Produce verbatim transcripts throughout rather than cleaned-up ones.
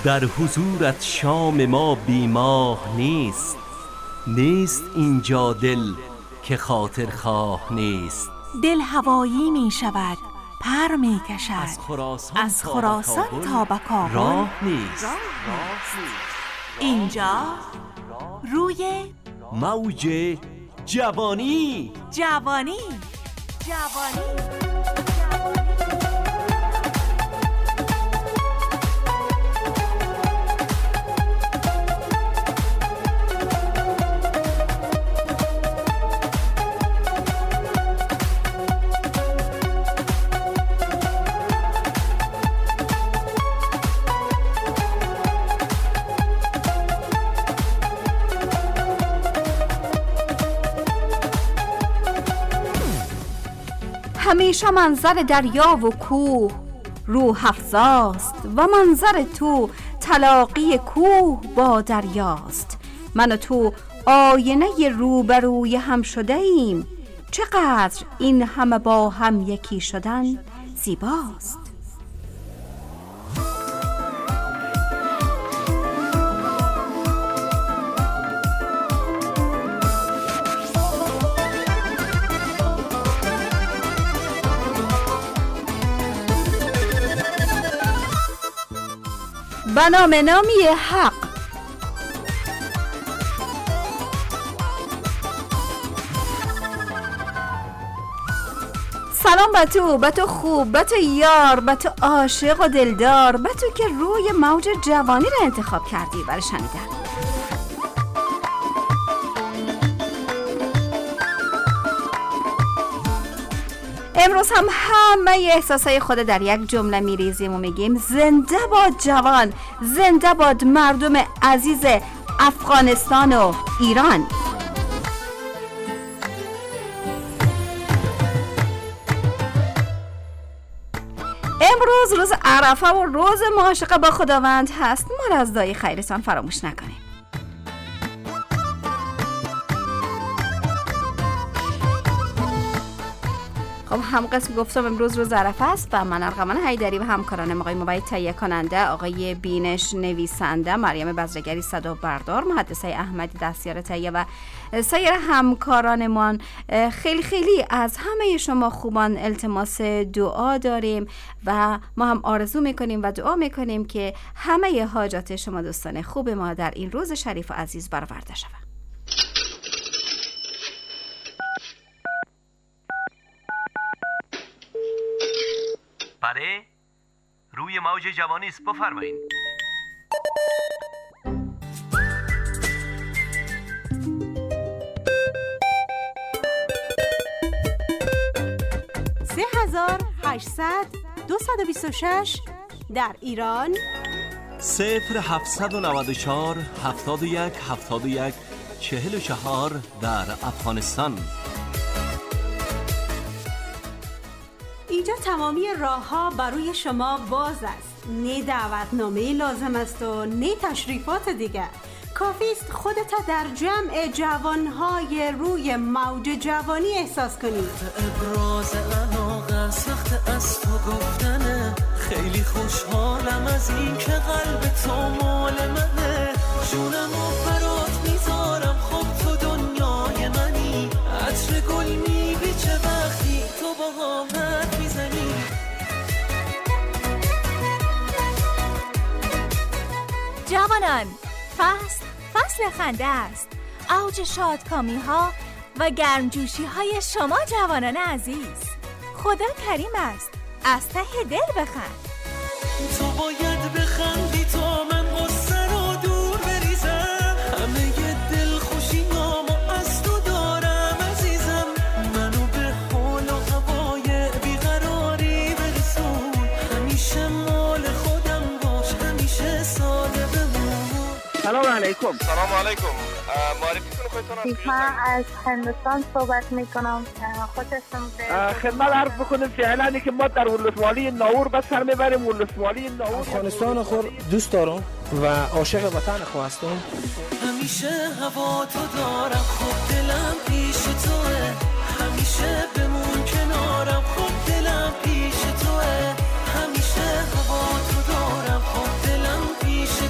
در حضورت شام ما بیماه نیست. نیست اینجا دل که خاطر خواه نیست. دل هوایی می شود، پر می کشد، از خراسان, از خراسان تا به کابل راه نیست. اینجا روی موج جوانی. جوانی جوانی همیشه منظر دریا و کوه روح افزاست و منظر تو تلاقی کوه با دریاست. من و تو آینه روبروی هم شده ایم، چقدر این همه با هم یکی شدن زیباست. به نام نامی حق. سلام به تو، به تو خوب، به تو یار، به تو عاشق و دلدار، به تو که روی موج جوانی را انتخاب کردی برای شنیدن. امروز هم همه احساسای خود در یک جمله میریزیم و میگیم زنده باد جوان، زنده باد مردم عزیز افغانستان و ایران. امروز روز عرفه و روز معاشقه با خداوند هست. ما را از دعای خیرتان فراموش نکنیم. خب هم قسم گفتم امروز روز عرفه است و من ارغوان حیدری و همکارانم آقای مبید تهیه کننده، آقای بینش نویسنده، مریم بزرگری صدا بردار، مهندسه احمدی دستیار تهیه و سایر همکارانمان خیلی خیلی از همه شما خوبان التماس دعا داریم و ما هم آرزو میکنیم و دعا میکنیم که همه حاجات شما دوستان خوب ما در این روز شریف و عزیز برآورده شود. بله، روی موج جوانی است، بفرمایید. سه هزار هشتصد دویست و بیست و شش در ایران، صفر هفتصد و نود و چهار هفتاد و یک هفتاد و یک چهل و چهار در افغانستان. اینجا تمامی راه ها برای شما باز است. نه دعوتنامه لازم است و نه تشریفات دیگر. کافی است خودت در جمع جوانهای روی موج جوانی احساس کنید. ابراز علاقه سخت از تو گفتنه، خیلی خوشحالم از این که قلب تو مال منه. جونمو برات میذارم، خب تو دنیای منی. عطر گل میبیچه وقتی تو با حامت میزنی. جوانان، فصل فصل خنده است. اوج شادکامی ها و گرمجوشی های شما جوانان عزیز. خدا کریم است، از ته دل بخند. تو باید بخندی تا من غصه رو دور بریزم. همه ی دل خوشی نامو از تو دارم عزیزم. منو به حال و هوای بیقراری برسون. همیشه مال خودم باش، همیشه ساده بمون. سلام علیکم. سلام علیکم. معرفی کنید خودتون. من از هندوستان صحبت میکنم. خودتون خدمت عرض بکنیم فعلا که ما در ولسوالی ناور بس سر میبریم. ولسوالی ناور افغانستان خود دوست دارم و عاشق وطن خود هستم. همیشه هوا تو دارم، خب دلم پیش توه. همیشه بمون کنارم، خب دلم پیش توه. همیشه هوا تو دارم، خب دلم پیش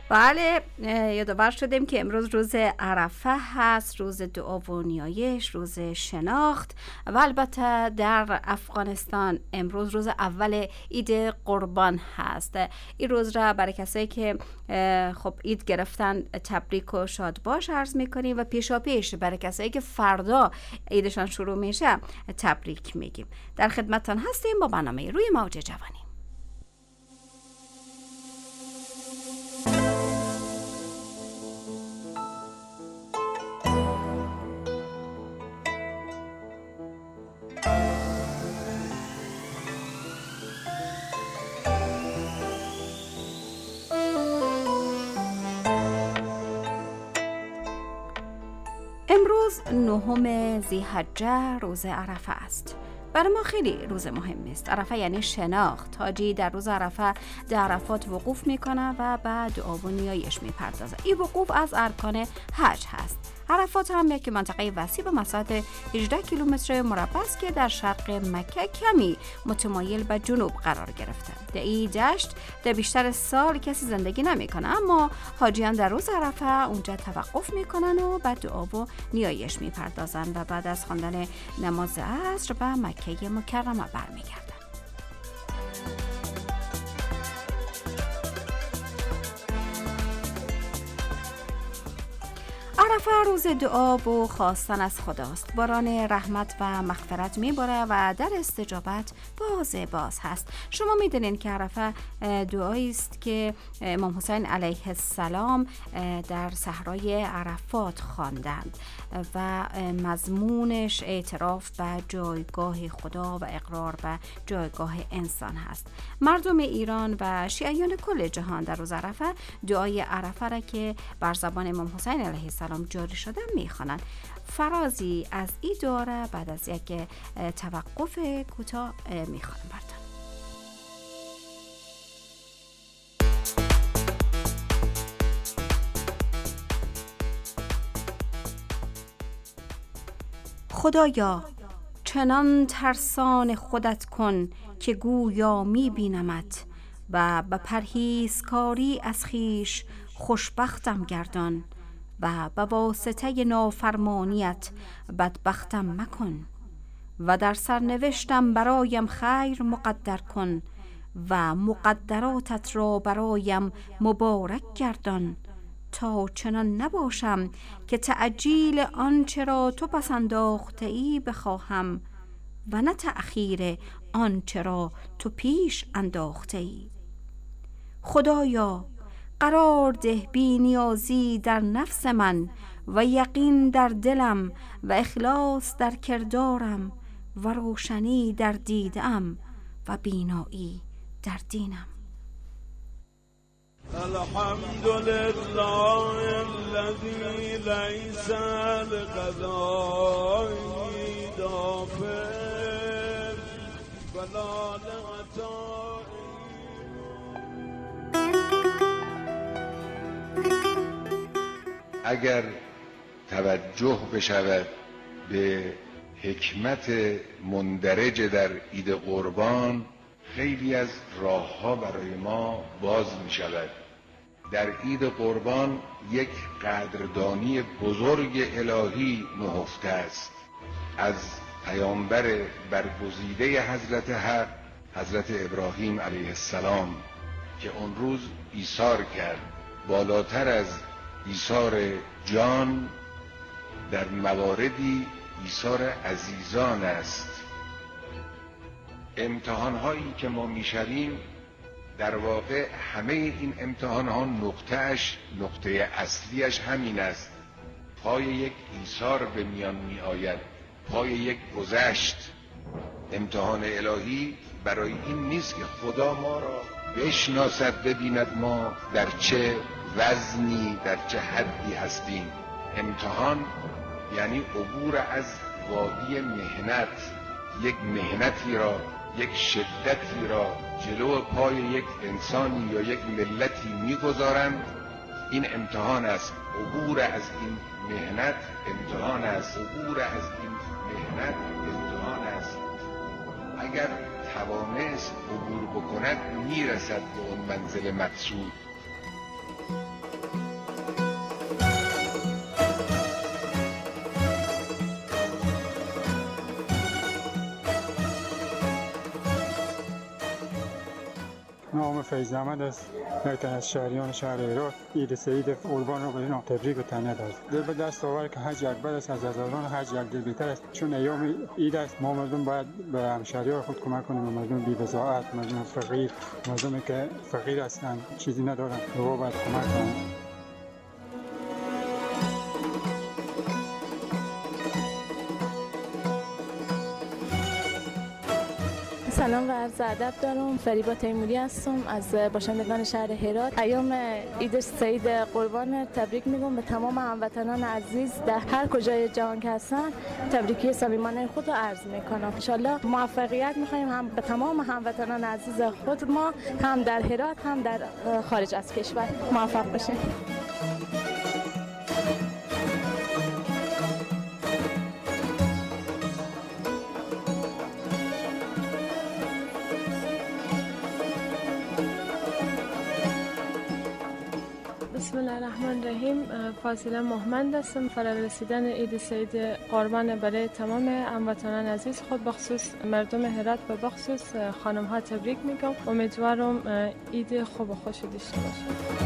بله، یادآور شدیم که امروز روز عرفه هست، روز دعا و نیایش، روز شناخت و البته در افغانستان امروز روز اول عید قربان هست. این روز را برای کسایی که خب عید گرفتن تبریک و شاد باش عرض میکنیم و پیشا پیش برای کسایی که فردا عیدشان شروع میشه تبریک میگیم. در خدمتتان هستیم با برنامه روی موج جوانی. امروز نهم ذی‌حجه روز عرفه است. برای ما خیلی روز مهم است. عرفه یعنی شناخت. حاجی در روز عرفه در عرفات وقوف میکنه و بعد دعا و نیایش میپردازه. این وقوف از ارکان حج هست. عرفات هم یک منطقه وسیع به مساحت هجده کیلومتر مربع است که در شرق مکه کمی متمایل به جنوب قرار گرفته. در این دشت در بیشتر سال کسی زندگی نمیکنه، اما حاجیان در روز عرفه اونجا توقف میکنن و بعد دعا و نیایش میپردازن و بعد از خواندن نماز عصر به مکه مکرمه برمیگردن. عرفه روز دعا و خواستن از خداست. باران رحمت و مغفرت میباره و در استجابت باز باز هست. شما میدونین که عرفه دعایی است که امام حسین علیه السلام در صحرای عرفات خواندند و مضمونش اعتراف به جایگاه خدا و اقرار به جایگاه انسان هست. مردم ایران و شیعیان کل جهان در روز عرفه دعای عرفه را که بر زبان امام حسین علیه السلام جاری شده میخوانند. فرازی از این دعا را بعد از یک توقف کوتاه میخوانم براتون. خدایا چنان ترسان خودت کن که گویا میبینمت و به پرهیزکاری از خیش خوشبختم گردان و به واسطه نافرمانیت بدبختم مکن و در سرنوشتم برایم خیر مقدر کن و مقدراتت را برایم مبارک گردان تا چنان نباشم که تعجیل آنچه را تو پس انداخته ای بخواهم و نه تأخیر آنچه را تو پیش انداخته ای. خدایا قرار ده بی نیازی در نفس من و یقین در دلم و اخلاص در کردارم و روشنی در دیدم و بینایی در دینم. الحمدلله الذي ليس لقضاء دافع ولا لعطاء. اگر توجه بشود به حکمت مندرج در عید قربان، خیلی از راه‌ها برای ما باز می شود. در عید قربان یک قدردانی بزرگ الهی نهفته است از پیامبر برگزیده حضرت حق، حضرت ابراهیم علیه السلام، که اون روز ایثار کرد. بالاتر از ایثار جان در مواردی ایثار عزیزان است. امتحان‌هایی که ما می‌شویم در واقع همه این امتحان‌ها نقطه‌اش، نقطه اصلیش همین است. پای یک ایثار به میان می‌آید، پای یک گذشت. امتحان الهی برای این نیست که خدا ما را بشناسد، ببیند ما در چه وزنی، در چه حدی هستیم. امتحان یعنی عبور از وادی مهنت، یک مهنتی را، یک شدتی را جلو پای یک انسانی یا یک ملتی میگذارند. این امتحان است. عبور از این مهنت امتحان است. عبور از این مهنت امتحان است. اگر توانست عبور بکند میرسد به اون منزل مقصود. نام فیض احمد است. یک از شهریان شهر هرات عید سعید قربان را به اینا تبریک و تهنیت است. دل به دست آور که حج اکبر است، از هزاران حج یک دل بهتر است. چون ایام عید است، ما مردم باید به همشهریان خود کمک کنیم. مردم بی بضاعت، مردم فقیر، مردمی که فقیر هستند، چیزی ندارند، به او باید کمک کنیم. سلام و عرض ادب دارم. فریبا تیموری هستم از باشندگان شهر هرات. ایام عید سعید قربان تبریک میگم به تمام هموطنان عزیز در هر کجای جهان که هستن. تبریکی صمیمانه خود رو عرض میکنم. ان شاءالله موفقیت میخوایم هم به تمام هموطنان عزیز خود ما، هم در هرات هم در خارج از کشور. موفق باشین. بسم الله الرحمن الرحیم. فاصله محمد هستم. فرا رسیدن عید سعید قربان برای تمام هموطنان عزیز، خود بخصوص مردم هرات و بخصوص خانم ها تبریک میگم. امیدوارم عید خوب و خوش داشته باشید.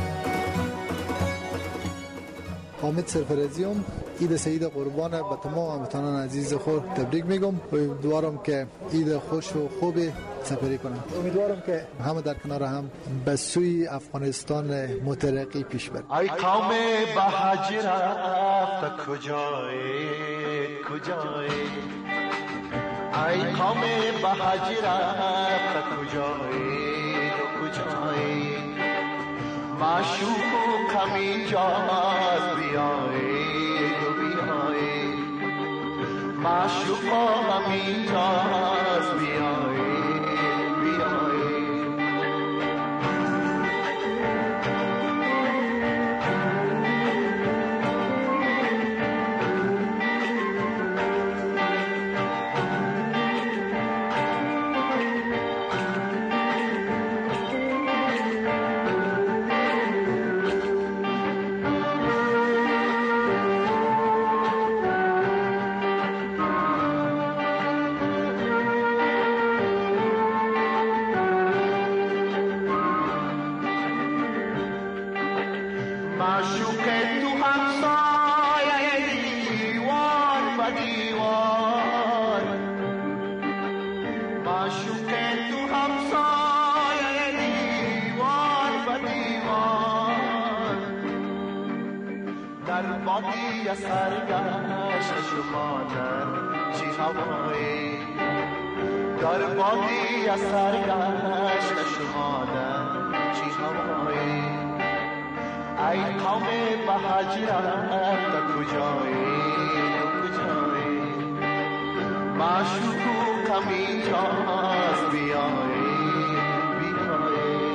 حامد سرفرزیم. عید سعید قربان به تمام هموطنان عزیز خود تبریک میگم. امیدوارم که عید خوش و خوب سپری کنم. امیدوارم که همه در کنار هم به سوی افغانستان مترقی پیش بریم. ای قوم به حج رفت کجای کجای، ای قوم به حج رفت کجای کجای، معشوق اینجاست بیایید و بیایید، معشوق اینجاست بیایید بیایید. سرگشت شما در چی هوایی، در بادی از سرگشت شما در چی هوایی، ای قوم به حج رفت کجایی کجایی، معشوقم اینجاست بیایی بیایی.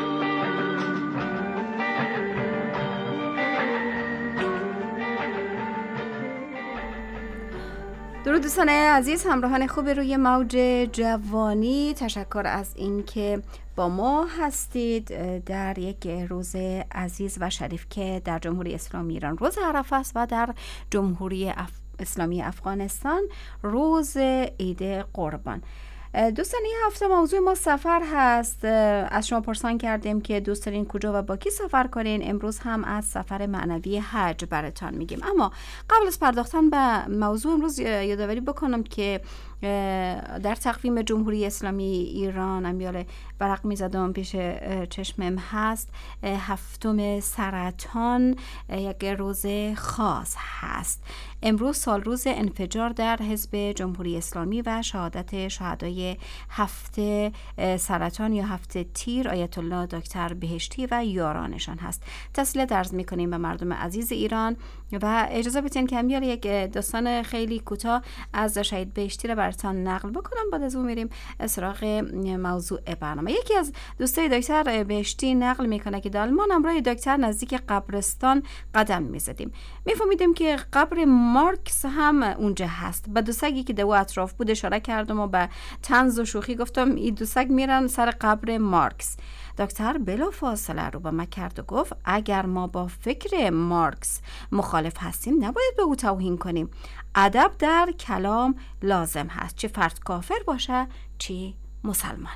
درود دوستان عزیز، همراهان خوب روی موج جوانی، تشکر از اینکه با ما هستید در یک روز عزیز و شریف که در جمهوری اسلامی ایران روز عرفه است و در جمهوری اف... اسلامی افغانستان روز عید قربان. دوستان این هفته موضوع ما سفر هست. از شما پرسان کردیم که دوست دارین کجا و با کی سفر کنین. امروز هم از سفر معنوی حج براتان میگیم. اما قبل از پرداختن به موضوع امروز یادآوری بکنم که در تقویم جمهوری اسلامی ایران، امیال ورق میزدم پیش چشمم هست، هفتم سرطان یک روز خاص هست. امروز سال روز انفجار در حزب جمهوری اسلامی و شهادت شهدای هفته سرطان یا هفته تیر آیت الله دکتر بهشتی و یارانشان هست. تسلیت عرض میکنیم به مردم عزیز ایران و اجازه بدین که امیال یک داستان خیلی کوتاه از شهید بهشتی را براتان نقل بکنم. بعد از اون میریم سراغ موضوع برنامه. یکی از دوستای دکتر بهشتی نقل میکنه که در آلمان همراه دکتر نزدیک قبرستان قدم میزدیم، میفهمیدیم که قبر مارکس هم اونجا هست. به دو سگی که دو اطراف بود اشاره کردم و به طنز و شوخی گفتم این دو سگ میرن سر قبر مارکس. دکتر بلافاصله رو به من کرد و گفت اگر ما با فکر مارکس مخالف هستیم نباید به او توهین کنیم. ادب در کلام لازم هست، چه فرد کافر باشه چه مسلمان.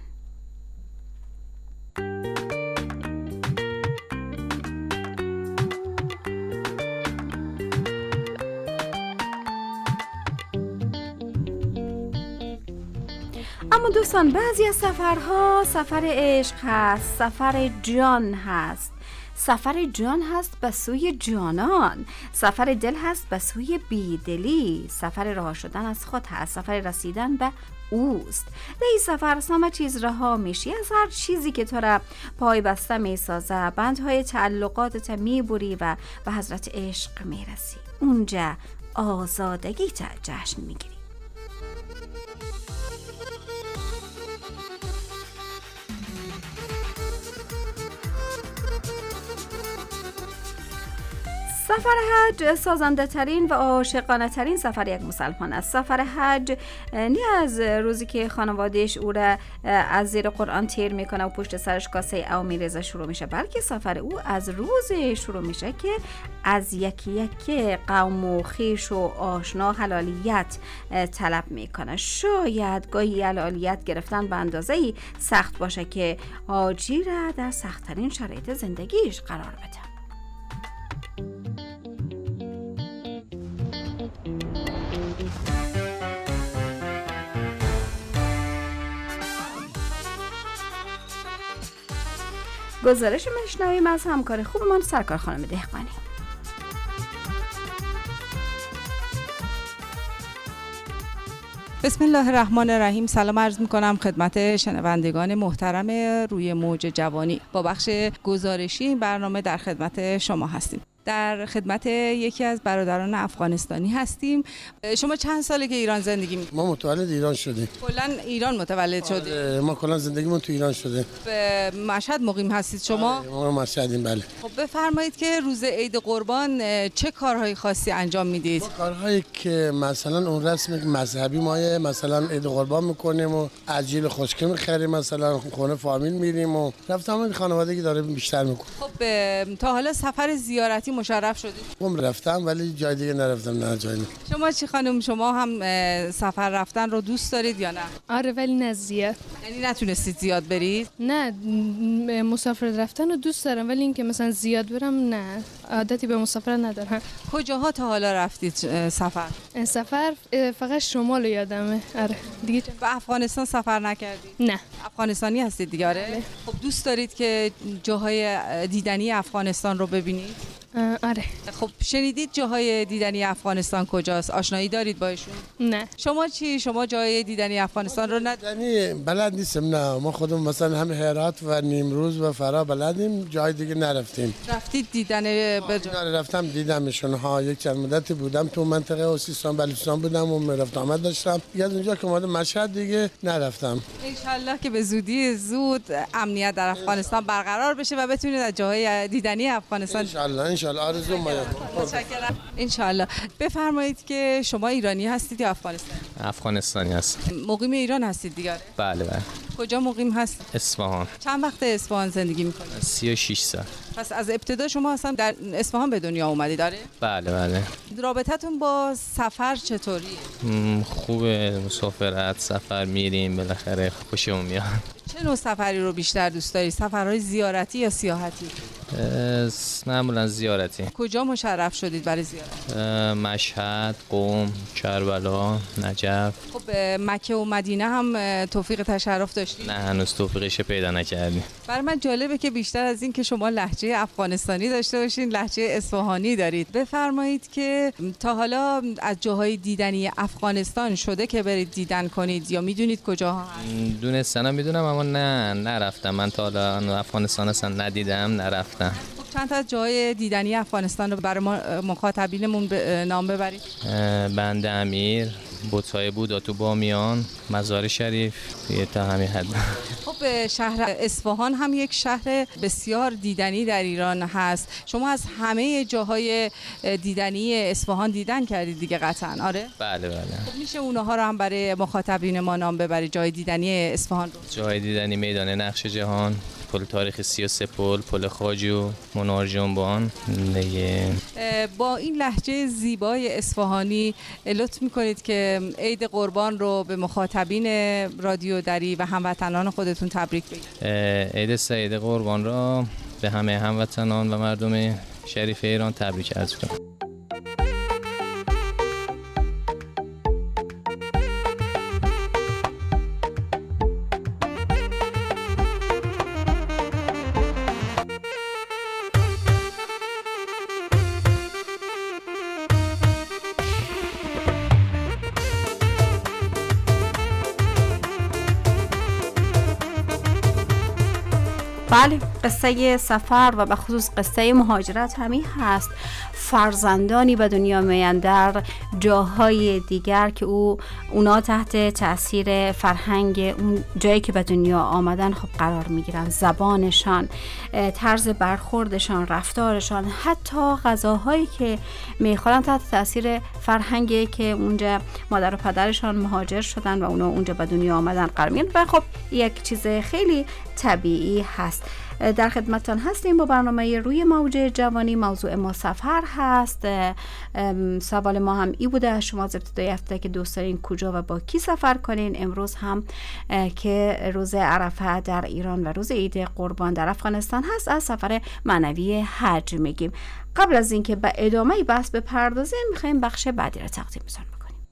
اما دوستان بعضی از سفرها سفر عشق هست، سفر جان هست، سفر جان هست به سوی جانان، سفر دل هست به سوی بیدلی، سفر رها شدن از خود هست، سفر رسیدن به اوست. در این سفر همه چیز رها میشی، از هر چیزی که تو را پای بسته میسازه بندهای تعلقاتت میبری و به حضرت عشق میرسی. اونجا آزادگی تا جشن میگیری. سفر حج سازنده ترین و عاشقانه ترین سفر یک مسلمان است. سفر حج نه از روزی که خانوادهش او را از زیر قرآن تیر میکنه و پشت سرش کاسه او میریزه شروع میشه، بلکه سفر او از روز شروع میشه که از یکی یکی قوم و خویش و آشنا حلالیت طلب میکنه. شاید گاهی حلالیت گرفتن به اندازه‌ای سخت باشه که حاجی را در سخت‌ترین شرایط زندگیش قرار بده. گزارش میشنویم از همکار خوبمان سرکار خانم دهقانی. بسم الله الرحمن الرحیم. سلام عرض میکنم خدمت شنوندگان محترم روی موج جوانی. با بخش گزارشی این برنامه در خدمت شما هستیم. در خدمت یکی از برادران افغانستانی هستیم. شما چند ساله که ایران زندگی می‌کنید؟ ما متولد ایران شدیم. کلاً ایران متولد شدید؟ ما کلاً زندگیمون تو ایران شده. به مشهد مقیم هستید شما؟ ما مشهدیم بله. خب بفرمایید که روز عید قربان چه کارهای خاصی انجام میدید؟ ما کارهایی که مثلا اون رسم مذهبی ما مثلا عید قربان میکنیم و عجیل خشکه می‌خریم، مثلا خونه فامیل میریم و رفتم خانوادگی داره بیشتر میکنیم. خب تا حالا سفر زیارتی مشرف شدید؟ من رفتم ولی جای دیگه نرفتم. نه جایی نه. شما چی خانم، شما هم سفر رفتن رو دوست دارید یا نه؟ آره ولی نه زیاد. یعنی نتونستید زیاد برید؟ نه مسافر رفتن رو دوست دارم ولی اینکه مثلا زیاد برم نه، عادتی به مسافر ندارم. کجاها تا حالا رفتید سفر؟ سفر فقط شمال یادمه. آره دیگه. به افغانستان سفر نکردید؟ نه. افغانستانی هستید دیگه؟ آره. خب دوست دارید که جاهای دیدنی افغانستان رو ببینید؟ آره. خب شنیدید جاهای دیدنی افغانستان کجاست؟ آشنایی دارید باشون؟ نه. شما چی؟ شما جای دیدنی افغانستان رو ندیدنی؟ بلد نیستم. نه ما خودمون مثلا هم هرات و نیمروز و فرا بلدیم، جای دیگه نرفتیم. رفتید دیدن به جا؟ رفتم دیدمشون ها. یک چند مدتی بودم تو منطقه سیستان بلوچستان بودم و رفت آمد داشتم. دیگه از اونجا که اومدم مشهد دیگه نرفتم. ان شاءالله که به زودی زود امنیت در افغانستان برقرار بشه و بتونید از جاهای دیدنی افغانستان ان شاءالله ان شاءالله آرزو ما. متشکرم. ان شاءالله. بفرمایید که شما ایرانی هستید یا افغانستانی؟ افغانستانی هستم. مقیم ایران هستید دیگه؟ بله بله. کجا مقیم هست؟ اصفهان. چند وقت اصفهان زندگی میکنید؟ سی و شش سال. پس از ابتدا شما اصلا در اصفهان به دنیا اومدید داره؟ بله بله. رابطتون با سفر چطوریه؟ خوبه، مسافرت سفر میریم بالاخره خوشمون میاد. چه نوع سفری رو بیشتر دوست داری؟ سفرهای زیارتی یا سیاحتی؟ معمولا زیارتی. کجا مشرف شدید برای زیارت؟ مشهد، قم، کربلا، نجف. خب مکه و مدینه هم توفیق تشرف داشتید؟ نه هنوز توفیقش پیدا نکردیم. برای من جالبه که بیشتر از این که شما لهجه افغانستانی داشته باشین لهجه اصفهانی دارید. بفرمایید که تا حالا از جاهای دیدنی افغانستان شده که برید دیدن کنید یا میدونید کجاها هست؟ دونستنم میدونم اما نه نرفتم. من تا حالا افغانستان اصلا ندیدم، نرفتم. خب چند تا جای دیدنی افغانستان رو برای ما مخاطبینمون نام ببرید. بند امیر، بت‌های بودا تو بامیان، مزار شریف، یه تا همین حد. خب شهر اصفهان هم یک شهر بسیار دیدنی در ایران هست. شما از همه جاهای دیدنی اصفهان دیدن کردید دیگه قطعاً؟ آره؟ بله بله. خب میشه اونها رو هم برای مخاطبین ما نام ببرید جای دیدنی اصفهان رو؟ جای دیدنی میدان نقش جهان، پل تاریخی سی و سه پل، پل خواجه و منار جنبان دیگه. با این لهجه زیبای اصفهانی لطف میکنید که عید قربان رو به مخاطبین رادیو دری و هموطنان خودتون تبریک بگید. عید سعید قربان را به همه هموطنان و مردم شریف ایران تبریک عرض کنم. بله، قصه سفر و به خصوص قصه مهاجرت همین هست. فرزندانی به دنیا میان در جاهای دیگر که او اونا تحت تاثیر فرهنگ اون جایی که به دنیا آمدن خب قرار میگیرن. زبانشان، طرز برخوردشان، رفتارشان، حتی غذاهایی که میخورن تحت تاثیر فرهنگی که اونجا مادر و پدرشان مهاجر شدن و اونا اونجا به دنیا آمدن قرار میگیرن و خب یک چیز خیلی طبیعی هست. در خدمتتان هستیم با برنامه روی موج جوانی. موضوع ما سفر هست. سوال ما هم ای بوده شما از ابتدای هفته که دوست دارین کجا و با کی سفر کنین. امروز هم که روز عرفه در ایران و روز عید قربان در افغانستان هست از سفر معنوی حج میگیم. قبل از اینکه به ادامه بحث بپردازیم میخوایم بخش بعدی را تقدیمتون بکنیم.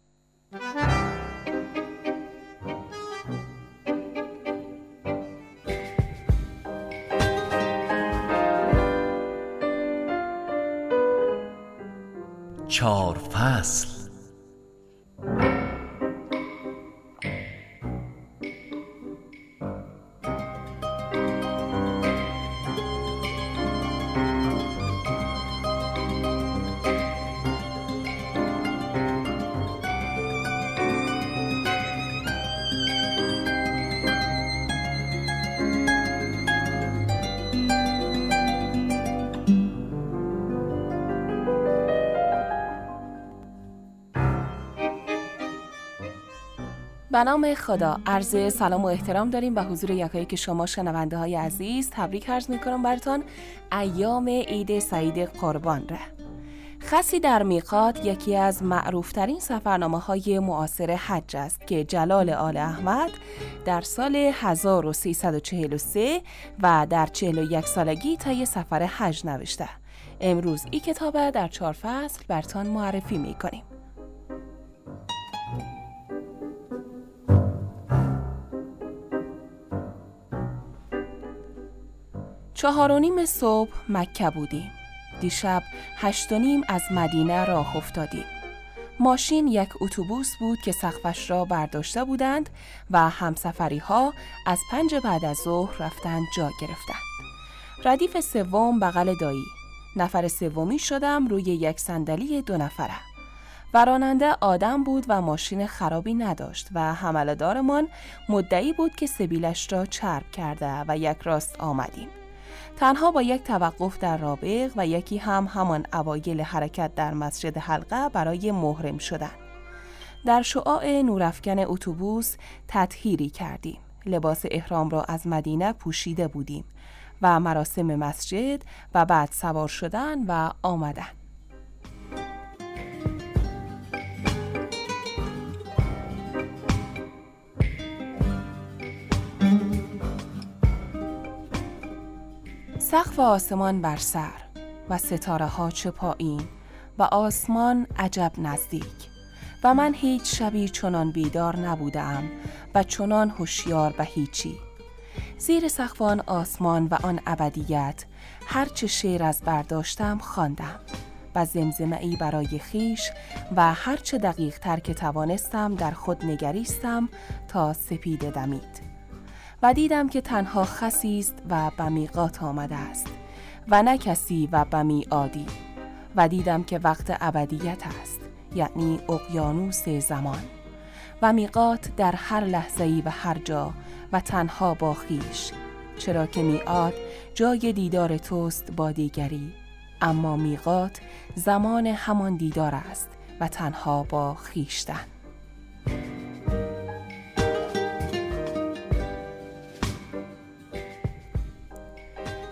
چهار فصل. به نام خدا، عرض سلام و احترام داریم به حضور یکایی که شما شنونده های عزیز. تبریک عرض میکنم براتون ایام عید سعید قربان را. خسی در میقات یکی از معروفترین سفرنامه های معاصر حج است که جلال آل احمد در سال هزار و سیصد و چهل و سه و در چهل و یک سالگی طی سفر حج نوشته. امروز این کتاب در چهار فصل براتون معرفی میکنیم. چهار و نیم صبح مکه بودیم. دیشب هشت و نیم از مدینه راه افتادیم. ماشین یک اتوبوس بود که سقفش را برداشته بودند و همسفری ها از پنج بعد از ظهر رفتند جا گرفتند. ردیف سوم بغل دایی. نفر سومی شدم روی یک صندلی دو نفره. و راننده آدم بود و ماشین خرابی نداشت و حمله‌دارمان مدعی بود که سبیلش را چرب کرده و یک راست آمدیم. تنها با یک توقف در رابغ و یکی هم همان اوایل حرکت در مسجد حلقه برای محرم شدن. در شعاع نورافکن اتوبوس تطهیری کردیم. لباس احرام را از مدینه پوشیده بودیم و مراسم مسجد و بعد سوار شدن و آمدن. سقف آسمان بر سر و ستاره ها چه پایین و آسمان عجب نزدیک و من هیچ شبی چنان بیدار نبودم و چنان هوشیار به هیچی. زیر سقف آن آسمان و آن ابدیت هرچه شعر از برداشتم خواندم و زمزمه‌ای برای خیش و هرچه دقیق تر که توانستم در خود نگریستم تا سپیده دمید و دیدم که تنها خسی است و به میقات آمده است و نه کسی و به میعادی و دیدم که وقت ابدیت است، یعنی اقیانوس زمان و میقات در هر لحظه‌ای و هر جا و تنها با خیش، چرا که میعاد جای دیدار توست با دیگری، اما میقات زمان همان دیدار است و تنها با خیشتن.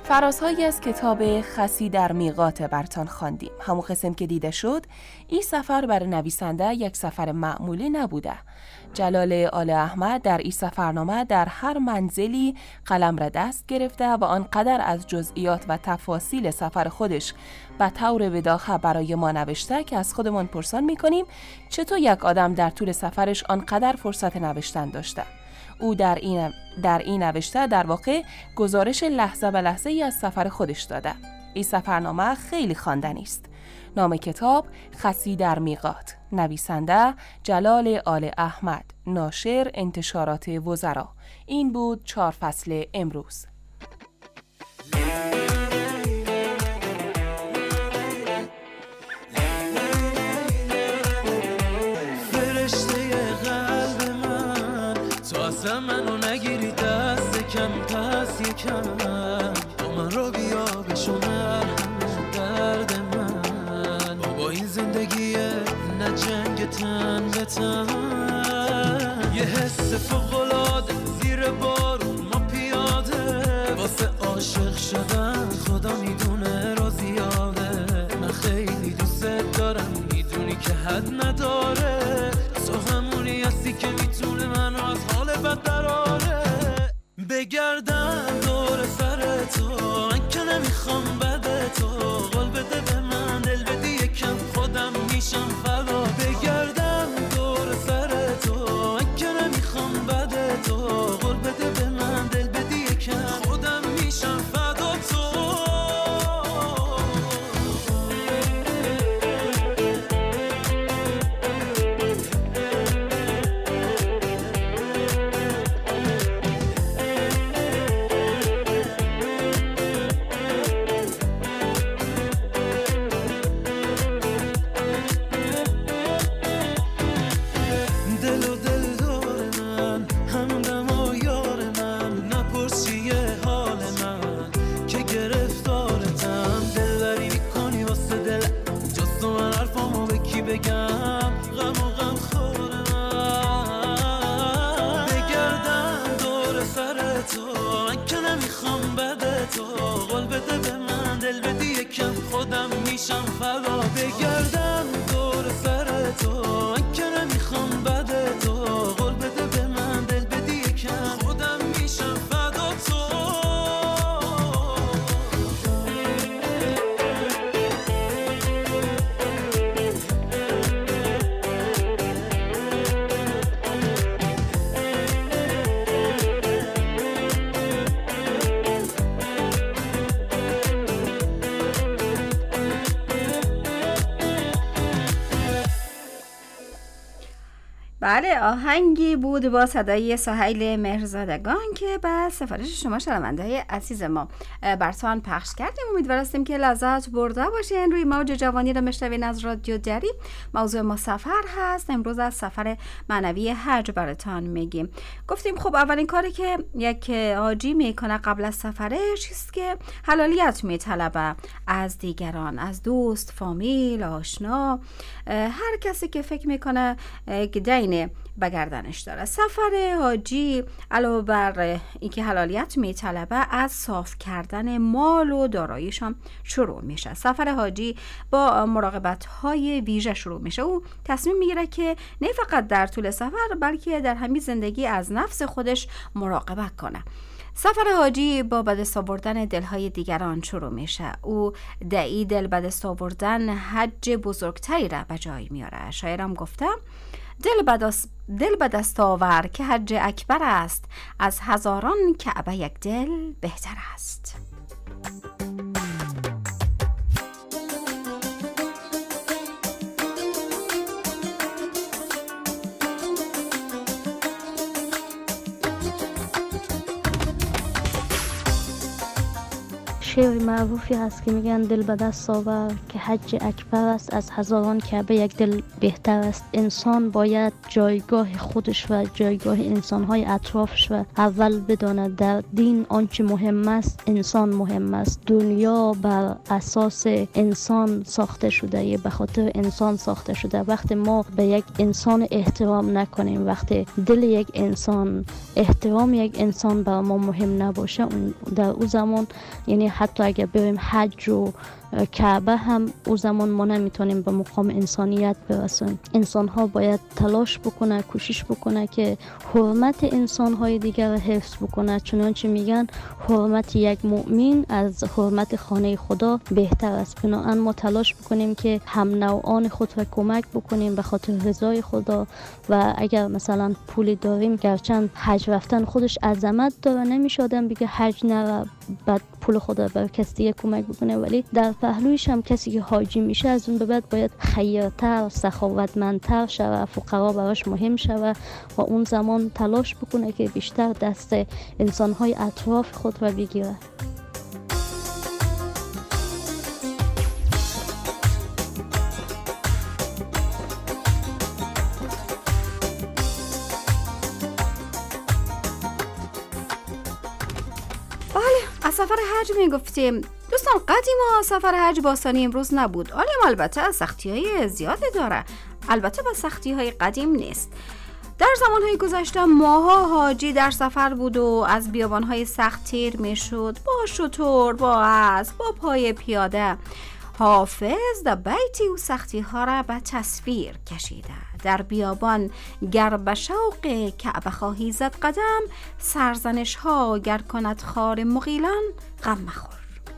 فرازهایی از کتاب خسی در میقات براتان خواندیم. همون قسم که دیده شد، این سفر برای نویسنده یک سفر معمولی نبوده. جلال آل احمد در این سفرنامه در هر منزلی قلم را دست گرفته و آنقدر از جزئیات و تفاصیل سفر خودش به طور بداخه برای ما نوشته که از خودمان پرسان می‌کنیم چطور یک آدم در طول سفرش آنقدر فرصت نوشتن داشته. او در این در این نوشته در واقع گزارش لحظه به لحظه ای از سفر خودش داده. این سفرنامه خیلی خواندنی است. نام کتاب خسی در میقات، نویسنده جلال آل احمد، ناشر انتشارات وزرا. این بود چهار فصل امروز. منو نگیری دست کم پس یکم با من رو بیا بشومر درد من با این زندگیه نه جنگ تن به تن یه حس فوق‌العاده زیر بارون ما پیاده واسه عاشق شدن خدا میدونه را زیاده من خیلی دوست دارم میدونی که حد نداره تو همونی هستی که میتونه منو از حال بد دراره بگردم دور سر تو من که نمیخوام بده تو قول بده به من دل بدی یکم خودم میشم فدا بگردم دور سر تو من که نمیخوام بده تو قول بده به من دل بدی یکم خودم میشم فدا تو بله، آهنگی بود با صدای سهیل مهرزادگان که به سفارش شما شنونده‌های عزیز ما براتون پخش کردیم. امیدوار هستیم که لذت برده باشین. روی موج جوانی را میشنوین از رادیو دری. موضوع ما سفر هست. امروز از سفر معنوی حج براتون میگیم. گفتیم خب اولین کاری که یک حاجی میکنه قبل از سفرش است که حلالیت میطلبه از دیگران، از دوست، فامیل، آشنا، هر کسی که فکر میکنه که دین به گردنش داره. سفر حاجی علاوه بر اینکه حلالیت میطلبه از صاف کردن مال و داراییشان شروع میشه. سفر حاجی با مراقبت های ویژه شروع میشه. او تصمیم میگیره که نه فقط در طول سفر بلکه در همین زندگی از نفس خودش مراقبت کنه. سفر حاجی با به دست آوردن دلهای دیگران شروع میشه. او دعی دل به دست آوردن حج بزرگتری را به جای میاره. شاعرم گفته دل بدست دل به دست آور که حج اکبر است، از هزاران کعبه یک دل بهتر است. شعر معروفی هست که میگن دل به دست آور که حج اکبر است، از هزاران کعبه یک دل بهتر است. انسان باید جایگاه خودش و جایگاه انسانهای اطرافش و اول بداند در دین آنچه مهم است انسان مهم است. دنیا بر اساس انسان ساخته شده، به خاطر انسان ساخته شده. وقتی ما به یک انسان احترام نکنیم، وقتی دل یک انسان، احترام یک انسان بر ما مهم نباشه، در او زمان یعنی حتی اگر بریم حج و کعبه هم او زمان ما نمیتونیم به مقام انسانیت برسیم. انسان ها باید تلاش بکنه، کوشش بکنه که حرمت انسان های دیگر را حفظ بکنه، چنانچه میگن حرمت یک مؤمن از حرمت خانه خدا بهتر است. بنابراین ما تلاش بکنیم که هم نوعان خود را کمک بکنیم به خاطر رضای خدا. و اگر مثلا پولی داریم، گرچند حج رفتن خودش عظمت داره، نمیشه آدم بگه حج نره بعد پول خدا بر کسی دیگه کمک بکنه، ولی در پهلویش هم کسی که حاجی میشه از اون به بعد باید خیرتر، سخاوتمندتر شوه، فقرا براش مهم شوه و اون زمان تلاش بکنه که بیشتر دست انسانهای اطراف خود را بگیره. از سفر حج میگفتیم دوستان، قدیما سفر حج با آسانی امروز نبود. حالا البته از سختی‌های زیادی داره، البته با سختی‌های قدیم نیست. در زمانهای گذشته ماها حاجی در سفر بود و از بیابانهای سخت تیر میشد، با شتر، با اسب، با پای پیاده. حافظ در بیتی و سختی ها را به تصویر کشیده. در بیابان گر به شوق کعبه خواهی زد قدم، سرزنش ها گر کند خار مغیلان غم مخور.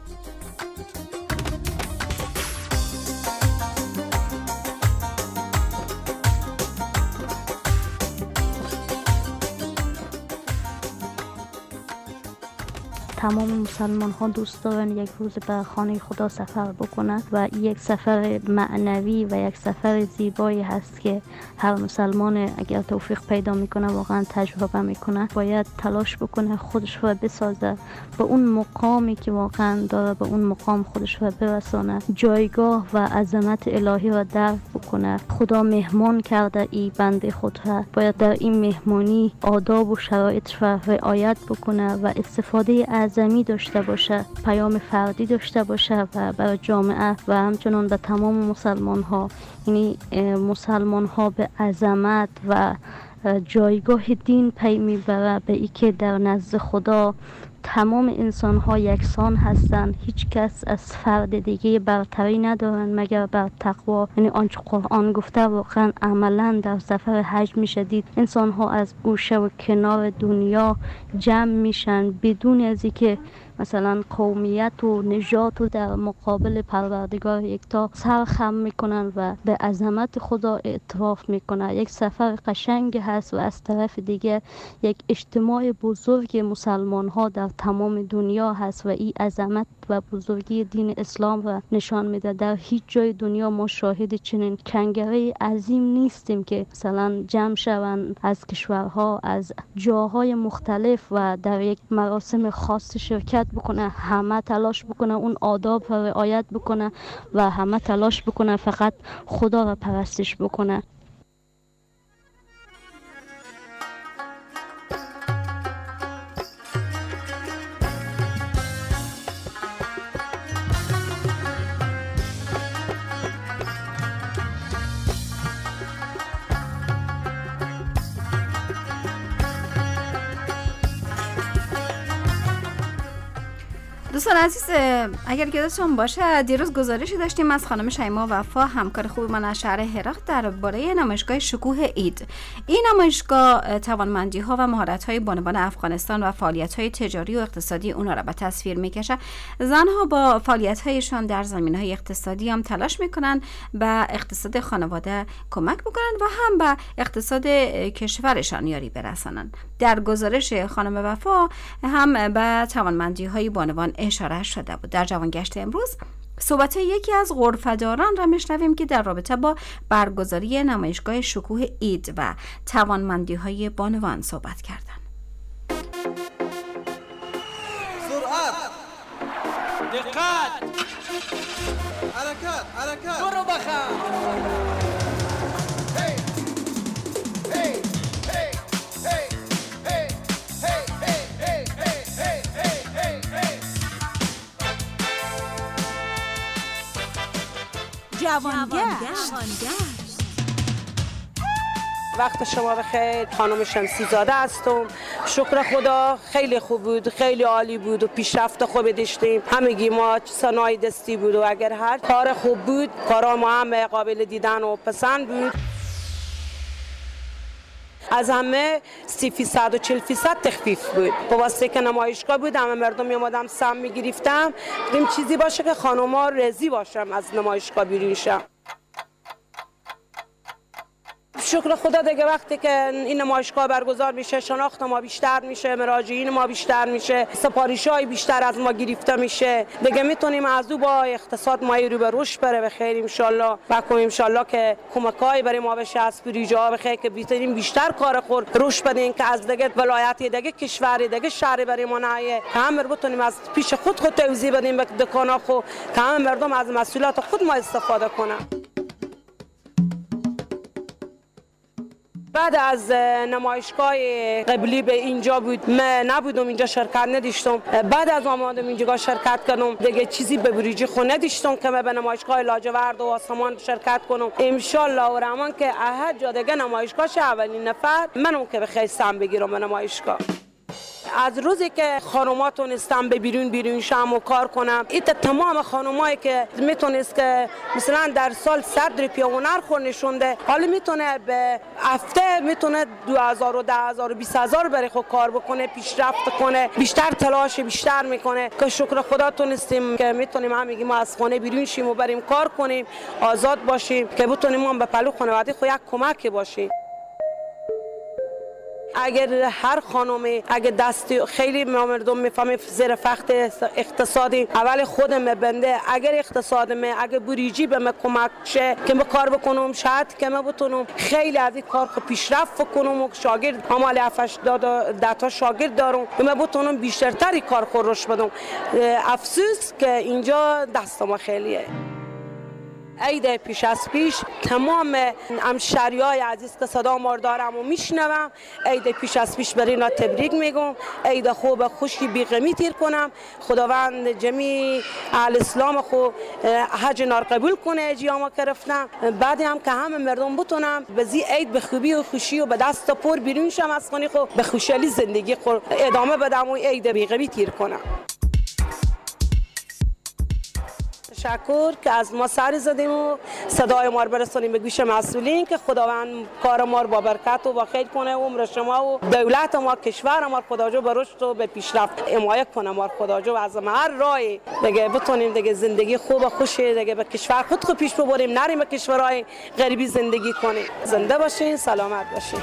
تمام مسلمان ها دوست دارن یک روز به خانه خدا سفر بکنن و یک سفر معنوی و یک سفر زیبایی هست که هر مسلمان اگر توفیق پیدا میکنه واقعا تجربه میکنه. باید تلاش بکنه خودش رو بسازه به اون مقامی که واقعا داره، به اون مقام خودش رو برسانه، جایگاه و عظمت الهی رو درک بکنه. خدا مهمان کرده ای بنده خود را، باید در این مهمانی آداب و شرایط را رعایت بکنه و استفاده اعظمی داشته باشه، پیام فردی داشته باشه و برای جامعه و همچنان به تمام مسلمان ها. یعنی مسلمان ها به عظمت و جایگاه دین پی میبره، به ای که در نزد خدا تمام انسان ها یکسان هستند، هیچ کس از فرد دیگه برتری ندارن مگر بر تقوا. یعنی آنچه قرآن گفته واقعا عملا در سفر حج میشه دید. انسان ها از گوشه و کنار دنیا جمع میشن بدون از اینکه مثلا قومیت و نژاد و در مقابل پروردگار یکتا سر خم میکنن و به عظمت خدا اعتراف میکنن. یک سفر قشنگ هست و از طرف دیگه یک اجتماع بزرگ مسلمان ها در تمام دنیا هست و این عظمت و بزرگی دین اسلام را نشان میده. در هیچ جای دنیا ما شاهد چنین کنگره عظیم نیستیم که مثلا جمع شوند از کشورها، از جاهای مختلف و در یک مراسم خاص شرکت بکنه. همه تلاش بکنه اون آداب را رعایت بکنه و همه تلاش بکنه فقط خدا را پرستش بکنه. دوستان عزیز، اگر یادتون باشه دیروز گزارشی داشتیم از خانم شیما وفا، همکار خوب من از شهر هرات، درباره نمایشگاه شکوه اید. این نمایشگاه توانمندی ها و مهارت های بانوان افغانستان و فعالیت های تجاری و اقتصادی اونا را به تصویر میکشه. زنها با فعالیت هایشان در زمینه های اقتصادی هم تلاش میکنن به اقتصاد خانواده کمک بکنن و هم به اقتصاد کشورشان یاری برسانن. در گزارش خانم وفا هم به توانمندی های بانوان اشاره شده بود. در جوانگشت امروز صحبت یکی از غرفه‌داران را میشنویم که در رابطه با برگزاری نمایشگاه شکوه اید و توانمندی های بانوان صحبت کردند. سرعت، خط. حرکت حرکت برو بخند. جوانگشت. وقت شما بخیر. خانم شمسی زاده هستم. شکر خدا خیلی خوب بود، خیلی عالی بود و پیشرفت خوب داشتیم. همگی ما صنایع دستی بود و اگر هر کار خوب بود کارا ما هم قابل دیدن و پسند بود. از همه سی فیصد و چل فیصد تخفیف بود. با واسطه که نمایشگاه بود همه مردم میامدم سم میگرفتم. این چیزی باشه که خانوما راضی باشم از نمایشگاه بیرون شم. شکر خدا دیگه وقتی که این نمایشگاه برگزار میشه شناخت ما بیشتر میشه، مراجعین ما بیشتر میشه، سفارش‌های بیشتر از ما گرفته میشه، دیگه میتونیم از او با اقتصاد ما رو به رشد بره بخیر ان شاء الله. بکنیم ان شاء الله که کمکای برای ما بشه از پروژه‌ها بخیر که بتونیم بیشتر کار خود رشد بدیم که از دیگه ولایت دیگه کشور دیگه شهر برای ما نه همه بتونیم از پیش خود خود توزیع بدیم به دکانا خود که همه مردم از مسئولیت خود ما استفاده کنن. بعد از نمایشگاه قبلی به اینجا بود، من نبودم اینجا شرکت نداشتم. بعد از آمدم اینجا شرکت کردم دیگه چیزی به بریجی خونه نداشتم که من به نمایشگاه لاجورد و آسمان شرکت کنم. ان شاء الله و رحمان که هر جا دیگه نمایشگاه اولین نفر منم که بخیر سم بگیرم به نمایشگاه. از روزی که خانوما تونستم به بیرون بیرون شم و کار کنم، این تمام خانومایی که میتونست که مثلا در سال صد روپیه هنر خور نشونده حالا میتونه به هفته میتونه دو هزار و ده هزار و بیست هزار برای خود کار بکنه، پیشرفت کنه، بیشتر تلاش بیشتر میکنه که شکر خدا تونستیم که میتونیم همگی ما از خانه بیرون شیم و بریم کار کنیم، آزاد باشیم که بتونیم ما به پلو خانواده خود یک کمکی باشیم. اگر هر خانومی اگر دستی خیلی مردم میفهمه زیر فخت اقتصادی اول خودم بنده اگر اقتصادم اگر بریجی به من کمک شه که من کار بکنم شاید که من بتونم خیلی از این کار خود پیشرفت کنم و شاگرد عمل افش ده تا شاگرد دارم و من بتونم بیشترتری کار خود رشد بدم. افسوس که اینجا دست ما خیلیه. عید پیش از پیش تمام همشهریای عزیز که صدا ما دارم و میشنوم عید پیش از پیش برای اینا تبریک میگم. عید خوب خوشی بیغمی تیر کنم. خداوند جمیع اهل اسلام خو حج نار قبول کنه جیاما که رفتم. بعد هم که همه مردم بتونم به زی عید به خوبی و خوشی و به دست پر بیرون شم از خانه خو به خوشحالی زندگی خو ادامه بدم و عید بیغمی تیر کنم. تشکر که از ما سر زدیم و صدای ما رو برسونیم به گوش مسئولین که خداوند کار ما رو با برکت و با خیر کنه و عمر شما و دولت ما کشور ما خدا جو به رشد و به پیشرفت حمایت کنه ما خدا جو از هر راهی دیگه بتونیم دیگه زندگی خوب و خوشی دیگه به کشور خود خود پیش ببریم، نریم به کشورهای غریبی زندگی کنیم. زنده باشین، سلامت باشین.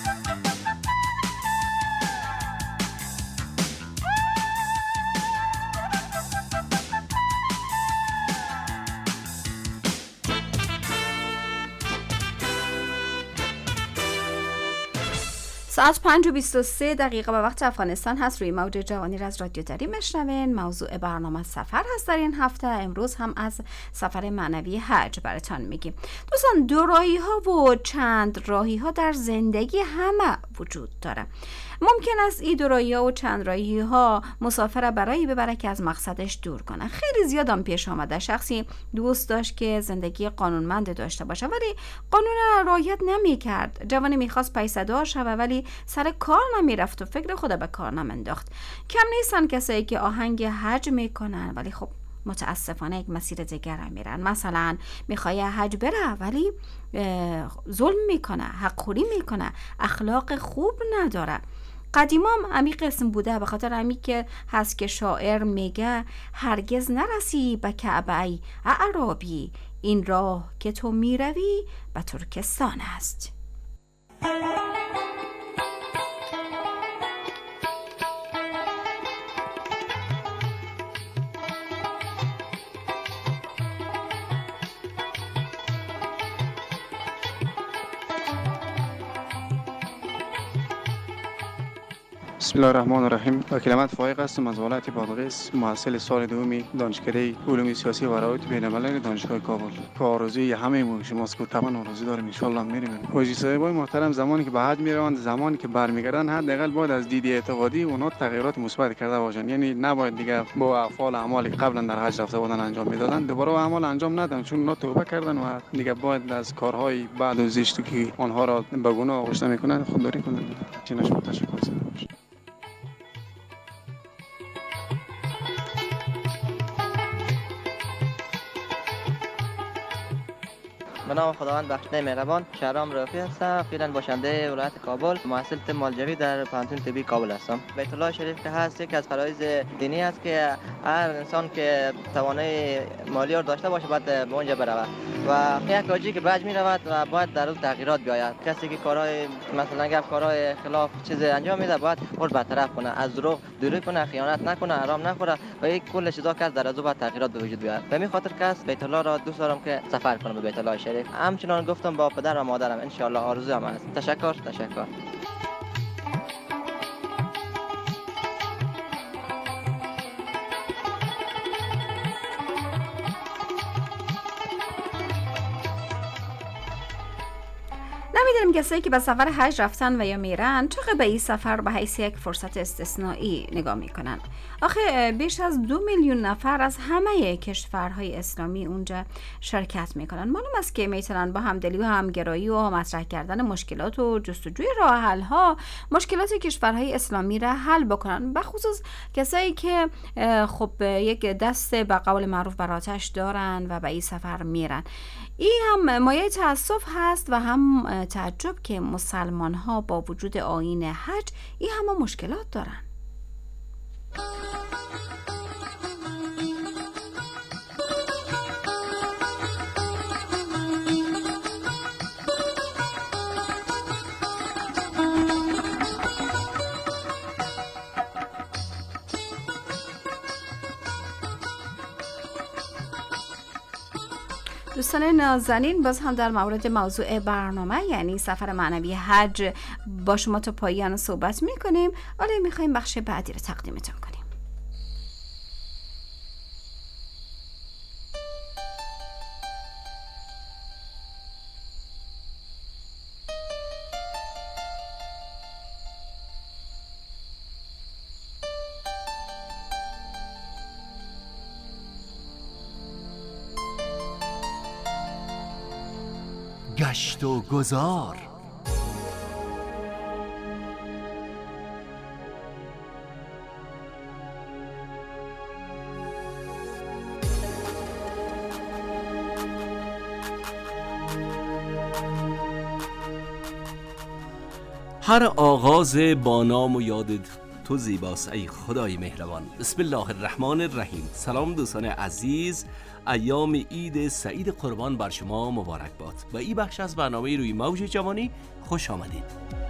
ساعت پنج و بیست و سه دقیقه به وقت افغانستان هست. روی موج جوانی را از رادیو داری میشنوین. موضوع برنامه سفر هست در این هفته. امروز هم از سفر معنوی حج براتان میگیم. دوستان دو راهی ها و چند راهی ها در زندگی همه وجود داره. ممکن است این دو راهی ها و چند راهی ها مسافر برای ببره که از مقصدش دور کنه. خیلی زیادم پیش آمده شخصی دوست داشت که زندگی قانونمند داشته باشه ولی قانون را رعایت نمی‌کرد. جوانی می‌خواست پیسه‌دار شوه ولی سر کار نمی‌رفت و فکر خود به کار نمی‌انداخت. کم نیستن کسایی که آهنگ حج میکنن ولی خب متاسفانه یک مسیر دیگر هم میرن. مثلا میخوای حج بره ولی ظلم میکنه، حقخوری میکنه، اخلاق خوب نداره. قدیما هم امی قسم بوده، به خاطر امی که هست که شاعر میگه هرگز نرسی به کعبه ای اعرابی، این راه که تو میروی به ترکستان است. بسم الله الرحمن الرحیم. وکیل احمد فایق هستم از ولایت بادغیس، محصل سال دوم دانشکده علوم سیاسی و روابط بین‌المللی دانشگاه کابل. که آرزوی همه ما شماست که طبعا آرزو داریم ان شاء الله میریم. حاجی صاحبای محترم زمانی که به حج میروند، زمانی که برمیگردن، حداقل باید از دید اعتقادی اونها تغییرات مثبت کرده باشند. یعنی نباید دیگه با افعال اعمالی که قبلا در حج رفته بودن انجام میدادن دوباره اعمال انجام ندن، چون اونا توبه کردن و دیگه باید از کارهای بعد و زشتی که آنها را به گناه آغشته میکنند خودداری کنند. چنانش تشکر کنم. به نام خداوند بخشنده مهربان. شهرام رافی هستم، فعلا باشنده ولایت کابل، محصل طب مالجوی در پانتون طبی کابل هستم. بیت الله شریف که هست یک از فرایض دینی است که هر انسان که توانایی مالی رو داشته باشه باید به اونجا برود و یک حاجی که بج می رود و باید در روز تغییرات بیاید. کسی که کارهای مثلا گپ کارهای خلاف چیز انجام میده باید اون برطرف کنه، از دروغ دوری کنه، خیانت نکنه، حرام نخوره و یک کل چیزا که در از او باید تغییرات به وجود بیاید. به همین خاطر که بیت الله را دوست دارم که سفر کنم به بیت الله شریف. همچنان گفتم با پدر و مادرم ان شاء الله آرزو هم هست. تشکر تشکر. نمیدونم کسایی که به سفر حج رفتن و یا میرن چقدر به این سفر به حیث یک فرصت استثنایی نگاه میکنن. آخه بیش از دو میلیون نفر از همه کشورهای اسلامی اونجا شرکت میکنن. معلوم است که میتونن با همدلی و همگرایی و مطرح کردن مشکلات و جستجوی راه حل ها مشکلات کشورهای اسلامی را حل بکنن، به خصوص کسایی که خب یک دست به قول معروف بر آتش دارن و به این سفر میرن. این هم مایه تأسف هست و هم تعجب که مسلمان ها با وجود آیین حج این همه مشکلات دارن. دوستان نازنین، باز هم در مورد موضوع برنامه یعنی سفر معنوی حج با شما تا پایان صحبت میکنیم. حالا میخوایم بخش بعدی رو تقدیمتون کنیم. گشت و گذار. هر آغاز با نام و یاد تو زیباست ای خدای مهربان. بسم الله الرحمن الرحیم. سلام دوستان عزیز، ایام عید سعید قربان بر شما مبارک باد. و این بخش از برنامه روی موج جوانی خوش آمدید.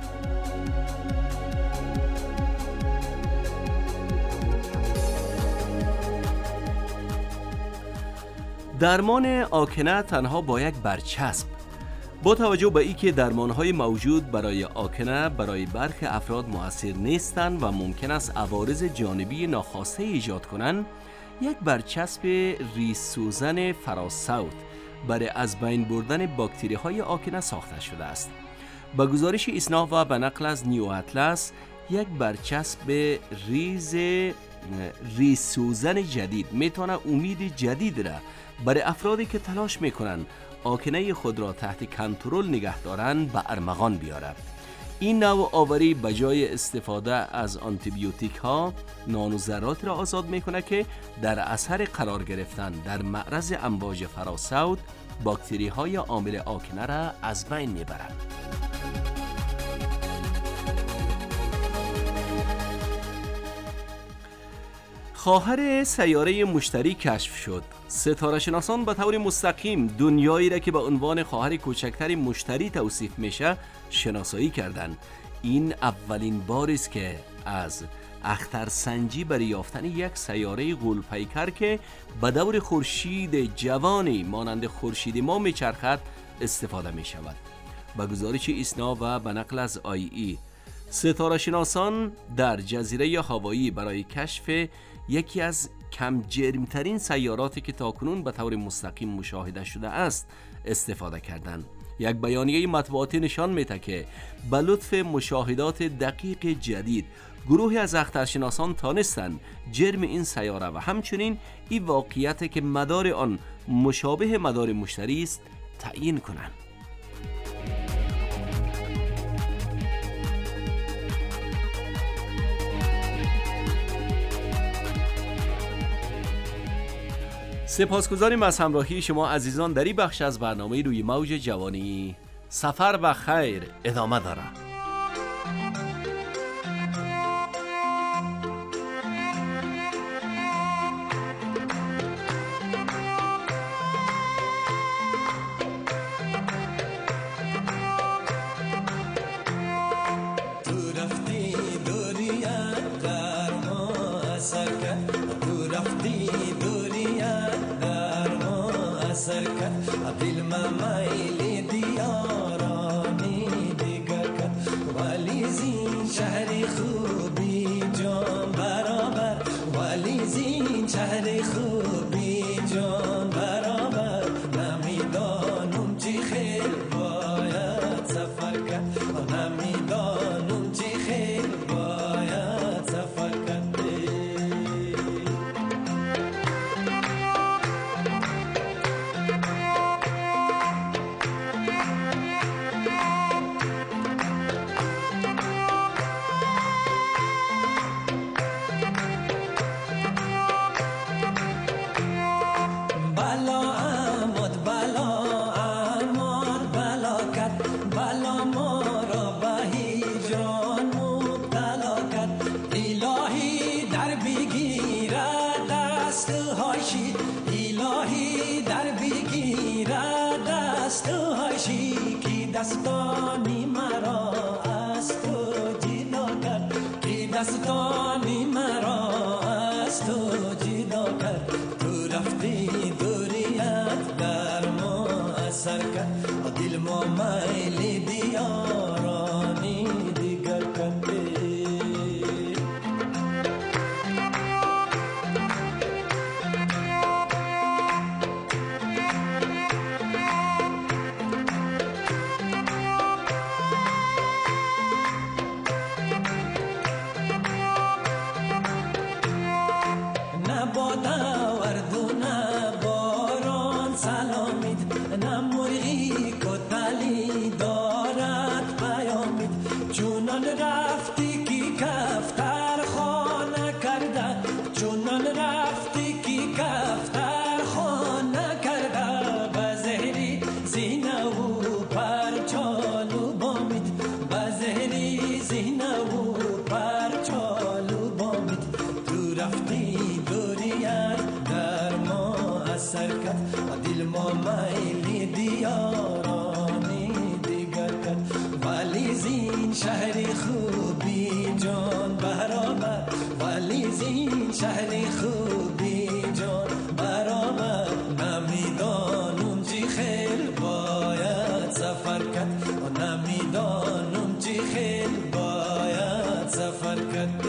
درمان آکنه تنها با یک برچسب. با توجه به اینکه درمان‌های موجود برای آکنه برای برخی افراد مؤثر نیستند و ممکن است عوارض جانبی ناخواسته ایجاد کنند، یک برچسب ریسوزن فراسوت برای از بین بردن باکتری‌های آکنه ساخته شده است. با گزارش ایسنا و به نقل از نیو اطلس، یک برچسب ریز ریسوزن جدید میتونه امید جدید را برای افرادی که تلاش میکنن آکنه خود را تحت کنترل نگه دارن به ارمغان بیارد. این نوع آوری به جای استفاده از آنتیبیوتیک ها نانوذرات را آزاد میکنه که در اثر قرار گرفتن در معرض امواج فراسوت باکتری های عامل آکنه را از بین میبرند. خواهر سیاره مشتری کشف شد. ستاره شناسان به طور مستقیم دنیایی را که به عنوان خواهر کوچکتر مشتری توصیف میشه شناسایی کردند. این اولین بار است که از اخترسنجی برای یافتن یک سیاره غول‌پیکر که به دور خورشید جوانی مانند خورشید ما میچرخد استفاده می شود. با گزارش ایسنا و به نقل از آی ای، ستاره شناسان در جزیره هاوایی برای کشف یکی از کم جرمترین سیاراتی که تاکنون به طور مستقیم مشاهده شده است استفاده کردند. یک بیانیه مطبوعاتی نشان می‌دهد که به لطف مشاهدات دقیق جدید گروهی از اخترشناسان تانستند جرم این سیاره و همچنین این واقعیت که مدار آن مشابه مدار مشتری است تعیین کنند. سپاسگزاریم از همراهی شما عزیزان در این بخش از برنامه روی موج جوانی. سفر و خیر ادامه داره. دستانی مرا از تو جدا کرد، کی دستانی مرا از تو جدا کرد. تو رفتی دوریت در ما اثر کرد، دل ما میل دیارانی دیگر کرده. شهری خوبی جان برابر، ولی زین شهری خوبی جان برابر. نمیدانم چی خیل باید سفر کرد، نمیدانم چی خیل باید سفر کرد.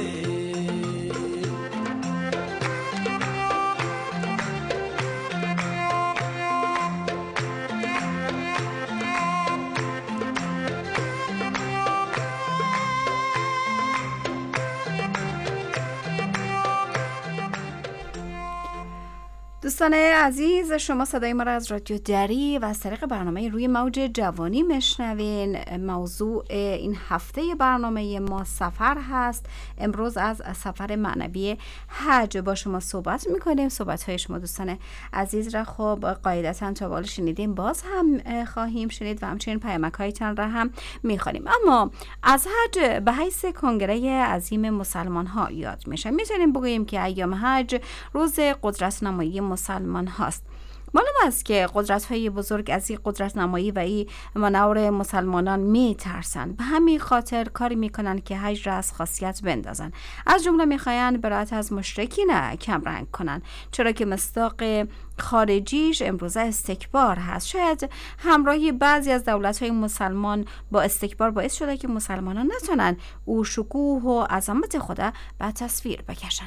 دوستان عزیز، شما صدای ما را از رادیو دری و از طریق برنامه روی موج جوانی میشنوین. موضوع این هفته برنامه ما سفر هست. امروز از سفر معنوی حج با شما صحبت میکنیم. صحبت های شما دوستان عزیز را خب قاعدتا تا بالا شنیدیم، باز هم خواهیم شنید و همچنین پیامک هایتان را هم میخوانیم. اما از حج به حیث کنگره عظیم مسلمان ها یاد میشه. میتونیم بگوییم که ایام حج روز قدرت نمایی مسلمان هاست. معلوم است که قدرت‌های بزرگ از این قدرت نمایی و این منور مسلمانان می ترسند. به همین خاطر کاری میکنن که حج را از خاصیت بندازن. از جمله میخواین برایت از مشرکین کم رنگ کنن، چرا که مصداق خارجیش امروزه استکبار هست. شاید همراهی بعضی از دولت‌های مسلمان با استکبار باعث شده که مسلمانان نتونن او شکوه و عظمت خدا به تصویر بکشن.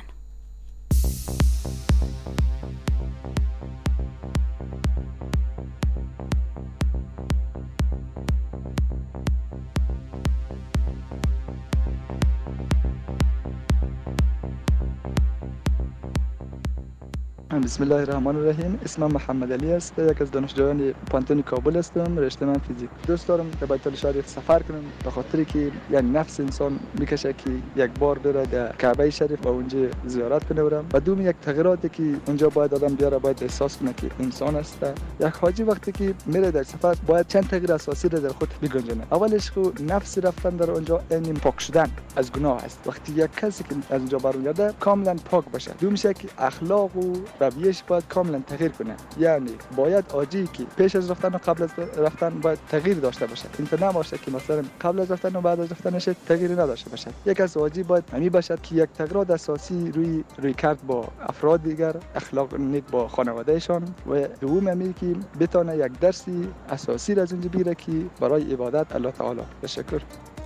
بسم الله الرحمن الرحیم. اسمم محمد علی است. یک از دانشجویان پانتون کابل هستم، رشته من فیزیک. دوست دارم به بیت الله شریف سفر کنم به خاطر که یعنی نفس انسان میکشه که یک بار بره در کعبه شریف و اونجا زیارت کنه برم. و دوم یک تغییراتی که اونجا باید آدم بیاره، باید احساس کنه که انسان است. یک حاجی وقتی که میره در سفر باید چند تغییر اساسی را در خود بگنجونه. اولش خود نفس رفتن در اونجا این پاک شدن از گناه است. وقتی یک کسی که از اونجا برمیگرده کاملا پاک باشه. دومش که اخلاق و رویش باید کاملا تغییر کنه. یعنی باید آجی که پیش از رفتن و قبل از رفتن باید تغییر داشته باشه. این نباشه که مثلا قبل از رفتن و بعد از رفتنش تغییری نداشته باشه. یک از آجی باید همی باشه که یک تغییرات اساسی روی روی کرد با افراد دیگر، اخلاق نیک با خانوادهشان، و دوم همی که بتونه یک درسی اساسی از اونجا بگیره که برای عبادت الله تعالی. تشکر.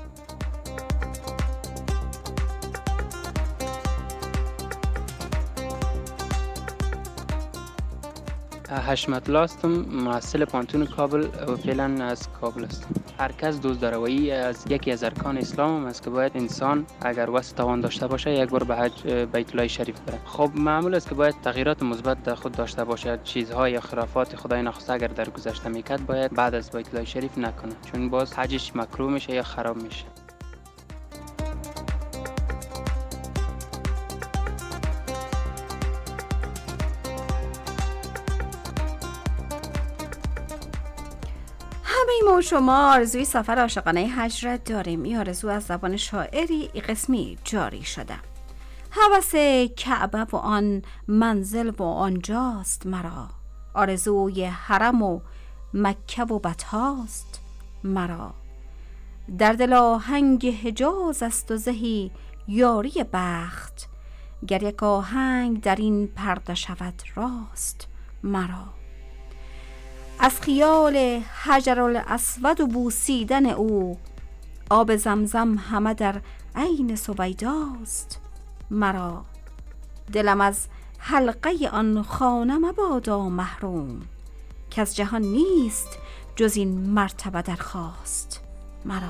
حشمت الله هستم، محصل پانتون کابل و فعلا از کابل هستم. هر کس دوست داره و این از یکی از ارکان اسلام است که باید انسان اگر واسه توان داشته باشه یک بار به حج بیت الله شریف بره. خب معمول است که باید تغییرات مثبت در خود داشته باشه. چیزهای یا خرافات خدای نخواسته اگر در گذشته میکرد باید بعد از بیت الله شریف نکنه، چون باز حجش مکروه میشه یا خراب میشه. ما و شما آرزوی سفر عاشقانه حج را داریم. این آرزو از زبان شاعری ای قسمی جاری شده. هوس کعبه و آن منزل و آنجاست مرا، آرزوی حرم و مکه و بطهاست مرا. در دل آهنگ حجاز است و زهی یاری بخت، گر یک آهنگ در این پرده شود راست مرا. از خیال حجر الاسود و بوسیدن او، آب زمزم همه در عین سویداست مرا. دلم از حلقه آن خانه مبادا محروم، که از جهان نیست جز این مرتبه درخواست مرا.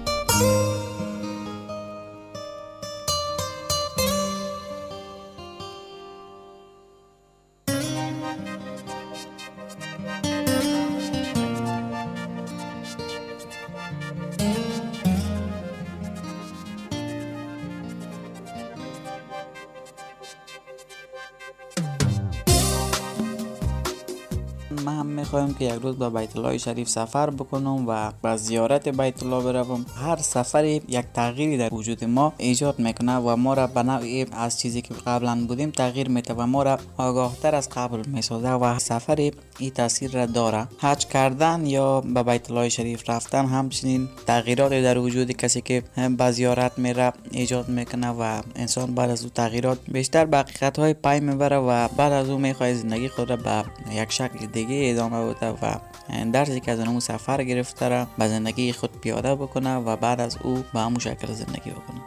من هم میخوایم که یک روز به بیت الله شریف سفر بکنم و به زیارت بیت الله بروم. هر سفری یک تغییری در وجود ما ایجاد میکنه و ما را به نوعی از چیزی که قبلا بودیم تغییر میده و ما را آگاه تر از قبل میسازه و سفری این تاثیر را داره. حج کردن یا به بیت الله شریف رفتن همچنین تغییراتی در وجود کسی که به زیارت میره ایجاد میکنه و انسان بعد از اون تغییرات بیشتر به حقیقت های پی میبره و بعد از اون میخواد زندگی خود را به یک شکل دیگه ادامه بده و درسی که از اون سفر گرفته را به زندگی خود پیاده بکنه و بعد از او به همون شکل زندگی بکنه.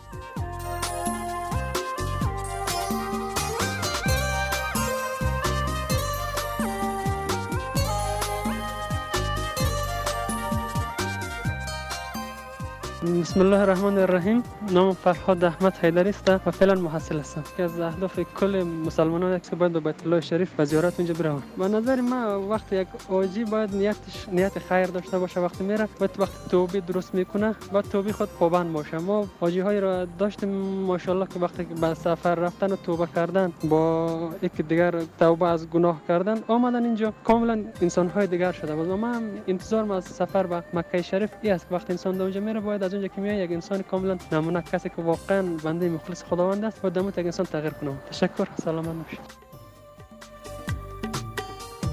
بسم الله الرحمن الرحیم. نام فرهاد احمد حیدری است و فعلا محصل هستم. که از اهداف کل مسلمانان است که باید به بیت الله شریف و زیارت اونجا بروند. به نظر من وقتی یک حاجی باید نیتش نیت خیر داشته باشه، وقتی میره باید وقتی توبه درست میکنه باید توبه خود پابند باشه. ما حاجی های را داشتیم ماشاءالله که وقتی به سفر رفتن و توبه کردن با یک دیگر توبه از گناه کردن آمدن اینجا کاملا انسان های دیگر شده. و من انتظار از سفر به مکه شریف این است وقتی انسان اونجا میره باید از اونجا که میاد یک انسان کاملا نمونه، کسی که واقعا بنده مخلص خداوند است و دمت یک انسان تغییر کنه. تشکر. سلامت باشید.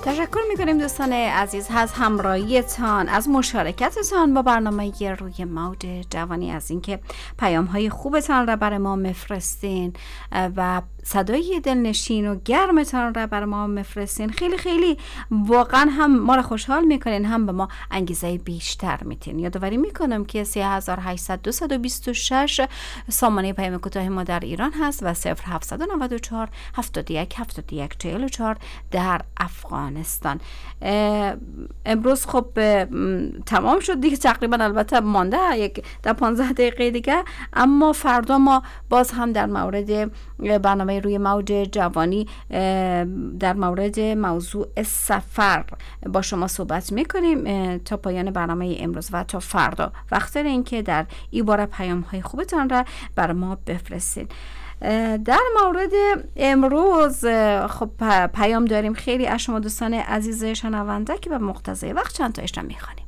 تشکر میکنیم دوستان عزیز از همراهیتان، از مشارکتتان با برنامه روی موج جوانی، از اینکه پیام های خوبتان را برای ما مفرستین و صدای دلنشین و گرمتان را برای ما مفرستین. خیلی خیلی واقعا هم ما را خوشحال میکنین، هم به ما انگیزه بیشتر میتین. یادآوری میکنم که سه هزار و هشتصد و بیست و شش سامانه پیام کوتاه ما در ایران هست و صفر هفتصد و نود و چهار هفتاد و یک هفتاد و یک چهل و چهار در افغانستان. امروز خب تمام شد دیگه تقریبا، البته مانده یک در پانزده دقیقه دیگه، اما فردا ما باز هم در مورد برنامه روی موج جوانی در مورد موضوع سفر با شما صحبت میکنیم تا پایان برنامه امروز و تا فردا. وقت داره این که در این باره پیام های خوبتان را بر ما بفرستید. در مورد امروز خب پیام داریم خیلی از شما دوستان عزیز شنونده که به مقتضای وقت چند تا اشتم میخوانیم.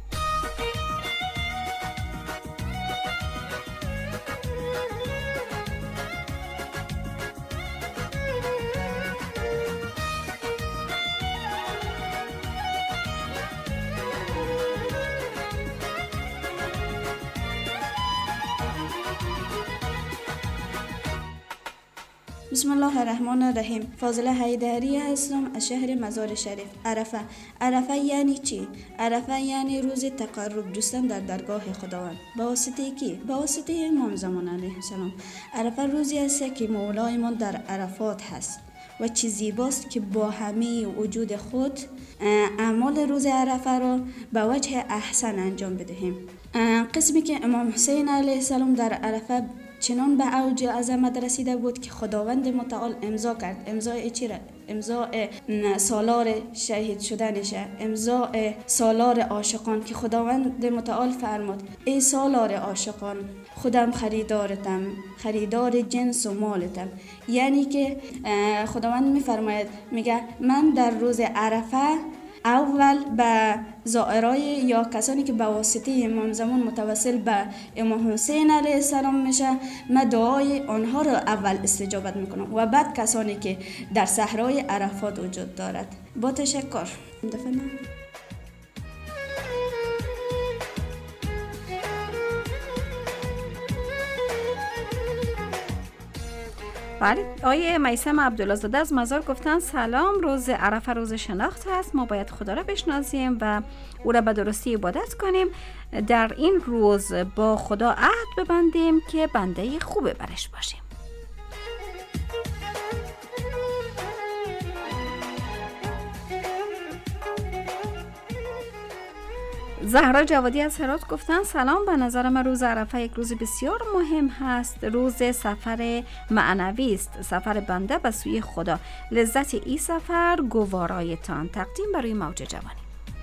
بسم الله الرحمن الرحیم. فاضله حیدری هستم از شهر مزار شریف. عرفه عرفه یعنی چی؟ عرفه یعنی روز تقرب جستن در درگاه خداوند. با واسطه کی؟ با واسطه امام زمان علیه السلام. عرفه روزی است که مولایمان در عرفات هست و چه زیباست که با همه وجود خود اعمال روز عرفه را به وجه احسن انجام بدهیم. قسمی که امام حسین علیه السلام در عرفه چنان به اوج عظمت رسیده بود که خداوند متعال امضا کرد. امضای چی را؟ امضای سالار شهید شدنشه، امضای سالار عاشقان که خداوند متعال فرمود ای سالار عاشقان خودم خریدارتم، خریدار جنس و مالتم. یعنی که خداوند میفرماید، میگه من در روز عرفه اول به زائرای یا کسانی که به واسطه امام زمان متوسل به امام حسین علیه السلام میشه، من دعای آنها را اول استجابت میکنم و بعد کسانی که در صحرای عرفات وجود دارد. با تشکر. دفنه. بله، آیه میثم عبدالله‌زاده از مزار گفتن سلام، روز عرفه روز شناخت هست، ما باید خدا را بشناسیم و او را به درستی عبادت کنیم. در این روز با خدا عهد ببندیم که بنده خوب برش باشیم. زهرا جوادی از هرات گفتن سلام، به نظر من روز عرفه یک روز بسیار مهم هست، روز سفر معنوی است، سفر بنده به سوی خدا. لذت این سفر گوارایتان. تقدیم برای موج جوانی.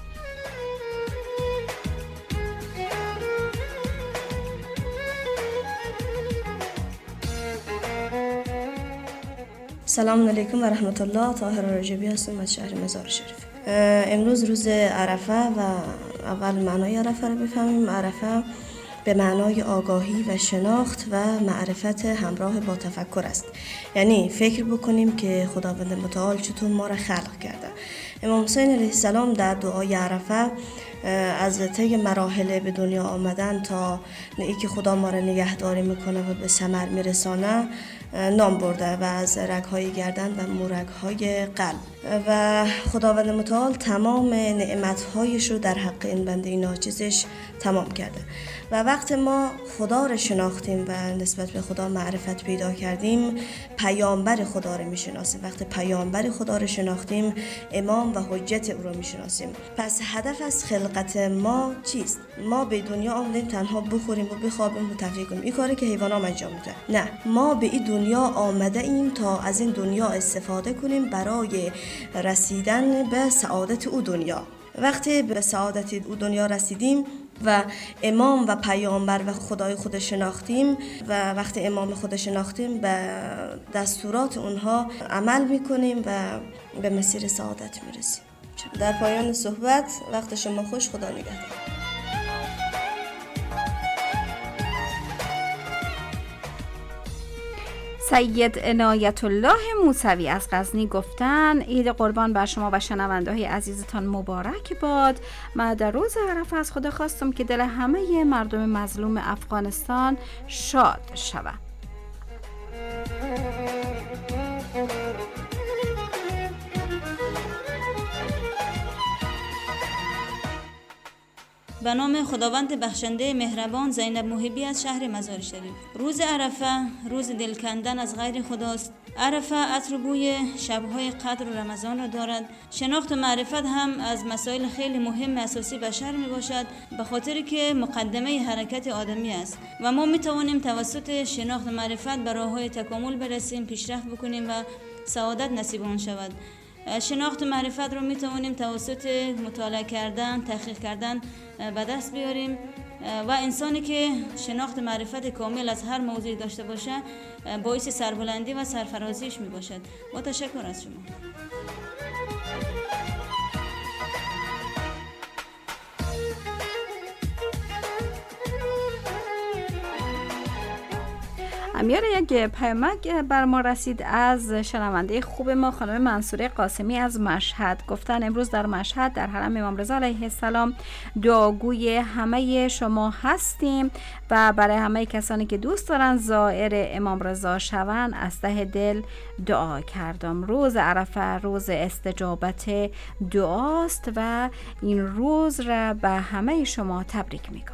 سلام علیکم و رحمت الله. طاهر رجبی هستم از شهر مزار شریف. امروز روز عرفه و اول معنای عرفه رو بفهمیم. عرفه به معنای آگاهی و شناخت و معرفت همراه با تفکر است. یعنی فکر بکنیم که خداوند متعال چطور ما را خلق کرده. امام حسین علیه السلام در دعای عرفه از طی مراحل به دنیا آمدن تا ای که خدا ما را نگهداری میکنه و به ثمر میرسانه نام برده و از رگ‌های گردن و مورگ‌های قلب و خداوند متعال تمام نعمت‌هایش رو در حق این بنده ناچیزش تمام کرده. و وقت ما خدا رو شناختیم و نسبت به خدا معرفت پیدا کردیم، پیامبر خدا رو میشناسیم. وقت پیامبر خدا رو شناختیم، امام و حجت او رو میشناسیم. پس هدف از خلقت ما چیست؟ ما به دنیا آمدیم تنها بخوریم و بخوابیم و تفریح کنیم. این کاری که حیوانات انجام میدن. نه، ما به این دنیا آمده ایم تا از این دنیا استفاده کنیم برای رسیدن به سعادت او دنیا. وقتی به سعادت او دنیا رسیدیم و امام و پیامبر و خدای خود شناختیم و وقتی امام خود شناختیم به دستورات اونها عمل میکنیم و به مسیر سعادت میرسیم. در پایان صحبت وقت شما خوش، خدا نگهدار. سید عنایت الله موسوی از غزنی گفتن عید قربان بر شما و شنونده های عزیزتان مبارک باد. من در روز عرفه از خدا خواستم که دل همه مردم مظلوم افغانستان شاد شود. به نام خداوند بخشنده مهربان. زینب محبی از شهر مزار شریف. روز عرفه روز دل کندن از غیر خداست. عرفه عطر بوی شبهای قدر و رمضان را دارد. شناخت و معرفت هم از مسائل خیلی مهم اساسی بشر می باشد، به خاطر که مقدمه حرکت آدمی است و ما می توانیم توسط شناخت و معرفت به راههای تکامل برسیم، پیشرفت بکنیم و سعادت نصیبمان شود. شناخت و معرفت رو می توانیم توسط مطالعه کردن، تحقیق کردن به دست بیاریم و انسانی که شناخت و معرفت کامل از هر موضوعی داشته باشه باعث سربلندی و سرفرازیش می باشد. با تشکر از شما. امیار یک پیامک بر ما رسید از شنونده خوب ما خانم منصوره قاسمی از مشهد. گفتن امروز در مشهد در حرم امام رضا علیه السلام دعاگوی همه شما هستیم و برای همه کسانی که دوست دارن زائر امام رضا شوند از ته دل دعا کردم. روز عرفه روز استجابت دعاست و این روز را به همه شما تبریک میگم.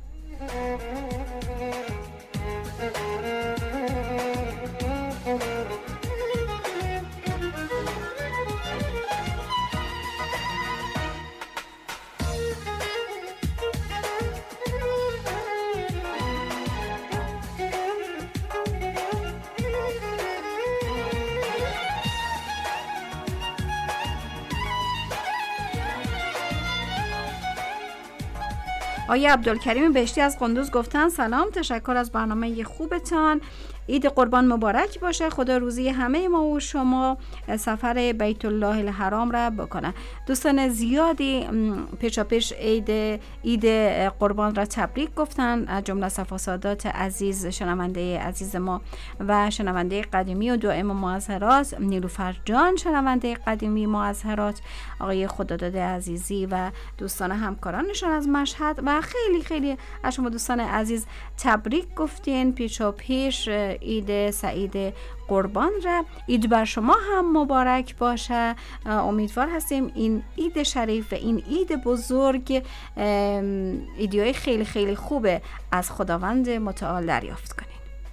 آقای عبدالکریم بهشتی از قندوز گفتن سلام، تشکر از برنامه خوبتان. عید قربان مبارک باشه. خدا روزی همه ما و شما سفر بیت الله الحرام را بکنه. دوستان زیادی پیشا پیش عید عید قربان را تبریک گفتن، از جمله صفا سادات عزیز، شنونده عزیز ما و شنونده قدیمی و دائم ما از هرات، نیلوفر جان شنونده قدیمی ما از هرات، آقای خداداد عزیزی و دوستان همکارانشان از مشهد و خیلی خیلی از شما دوستان عزیز تبریک گفتین پیشا پیش عید سعید قربان را. عید بر شما هم مبارک باشه. امیدوار هستیم این عید شریف و این عید بزرگ ایدیای خیلی خیلی خوبه از خداوند متعال دریافت کنیم.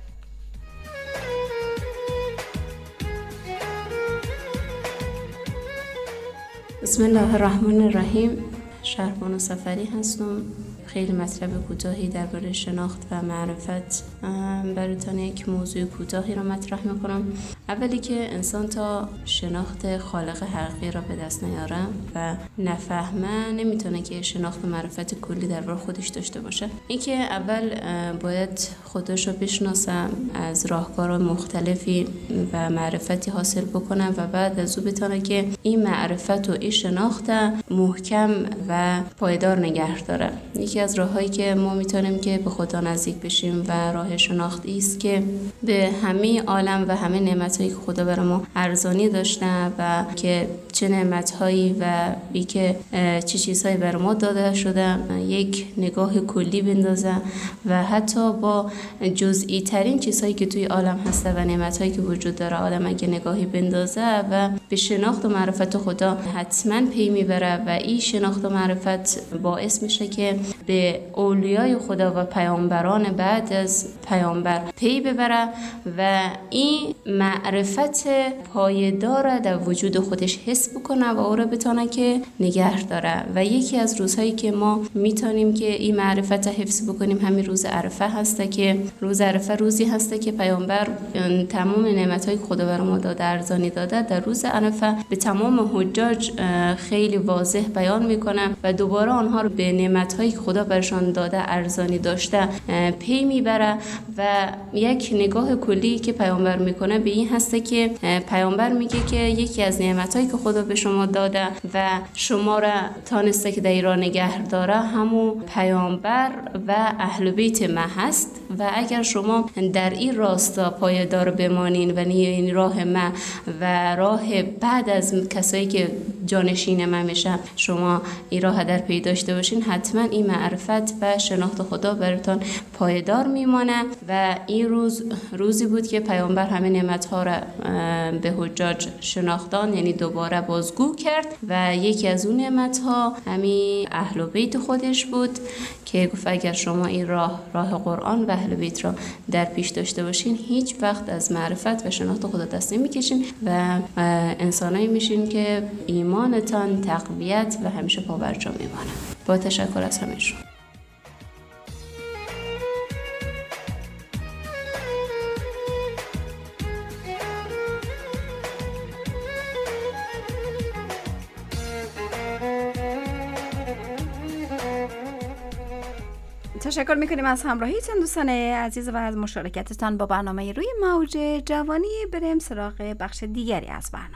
بسم الله الرحمن الرحیم. شهربانو سفری هستم. خیلی مطلب کوتاهی درباره شناخت و معرفت براتون یک موضوع کوتاهی را مطرح میکنم. اولی که انسان تا شناخت خالق حقیقی را به دست نیاره و نفهمه نمیتونه که شناخت و معرفت کلی درباره خودش داشته باشه. این که اول باید خودش رو بشناسه، از راهکارهای مختلفی و معرفتی حاصل بکنه و بعد از او بتونه که این معرفت و این شناخت محکم و پایدار نگه داره. یکی از راههایی که ما میتونیم که به خدا نزدیک بشیم و راه شناخت است که به همه عالم و همه نعمتایی که خدا برای ما ارزانی داشته و که چه نعمتهایی و ای که چه چیزهایی برای ما داده شده یک نگاه کلی بندازه و حتی با جزئی ترین چیزهایی که توی عالم هسته و نعمتهایی که وجود داره آدم اگه نگاهی بندازه و به شناخت و معرفت خدا حتما پی میبره و این شناخت و معرفت باعث میشه که به اولیای خدا و پیامبران بعد از پیامبر پی ببره و این معرفت پایدار در وجود خودش حس بکنه و او را بتونه که نگه داره. و یکی از روزهایی که ما میتونیم که این معرفت حفظ بکنیم همین روز عرفه هسته که روز عرفه روزی هسته که پیامبر تمام نعمتهای خدا بر ما داده ارزانی داده. در روز عرفه به تمام حجاج خیلی واضح بیان میکنه و دوباره آنها رو به نعمتهایی که خدا برشان داده ارزانی داشته پی میبره و یک نگاه کلی که پیامبر میکنه به این هسته که پیامبر میگه که یکی از نعمتایی که خدا به شما داده و شما را تانسته که در ایران نگه داره همون پیامبر و اهل بیت ما هست و اگر شما در این راستا پایدار بمانین و این راه ما و راه بعد از کسایی که جانشین ما میشن شما این راه در پی داشته باشین، حتما این معرفت و شناخت خدا براتون پایدار میمانه و این روز روزی بود که پیامبر همه نعمت‌ها را به حجاج شناختان، یعنی دوباره بازگو کرد و یکی از اون نعمت‌ها همین اهل بیت خودش بود که گفت اگر شما این راه راه قرآن و اهل بیت را در پیش داشته باشین هیچ وقت از معرفت و شناخت خدا دست نمی‌کشین و انسانایی میشین که ایمانتان تقویت و همیشه پابرجا میمانه. با تشکر از همه شما. تشکر میکنیم از همراهیتون دوستان عزیز و از مشارکتتان با برنامه روی موج جوانی. بریم سراغ بخش دیگری از برنامه.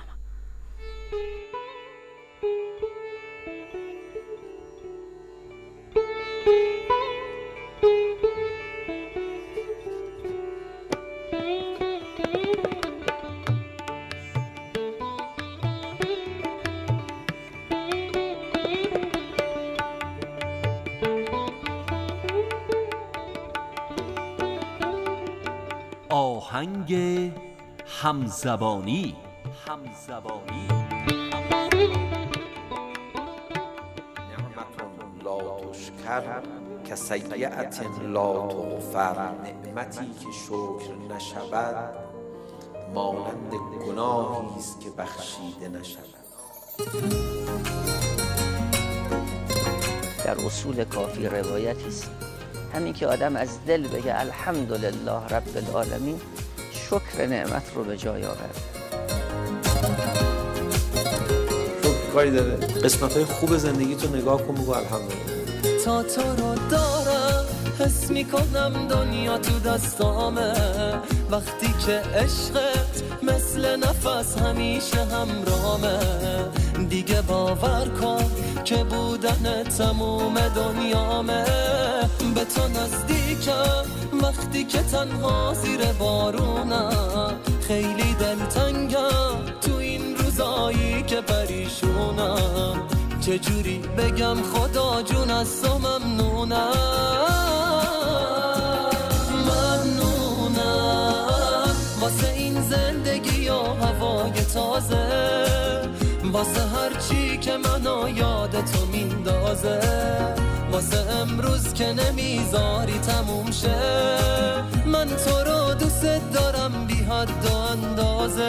آهنگ همزبانی همزبانی نعمت لا تشکر که سیئت لا تغفر، نعمتی که شکر نشود مانند گناهی است که بخشیده نشود. در اصول کافی روایتی است همین که آدم از دل بگه الحمدلله رب العالمین، شکر نعمت رو به جای آورد. شکر کاری داره، قسمت‌های خوب زندگی تو نگاه کن بگو الحمدلله. تا تو رو دارم حس میکنم دنیا تو دستامه، وقتی که عشقت مثل نفس همیشه همرامه، دیگه باور کن که بودن تموم دنیامه، به تو نزدیکم وقتی که تنها زیر بارونم، خیلی دلتنگم تو این روزایی که پریشونم، چجوری بگم خدا جون از تو ممنونم، ممنونم واسه این زندگی و هوای تازه، واسه هر چی که منو یاد تو میندازه، واسه امروز که نمیذاری تموم شه، من تو رو دوست دارم بی حد و اندازه،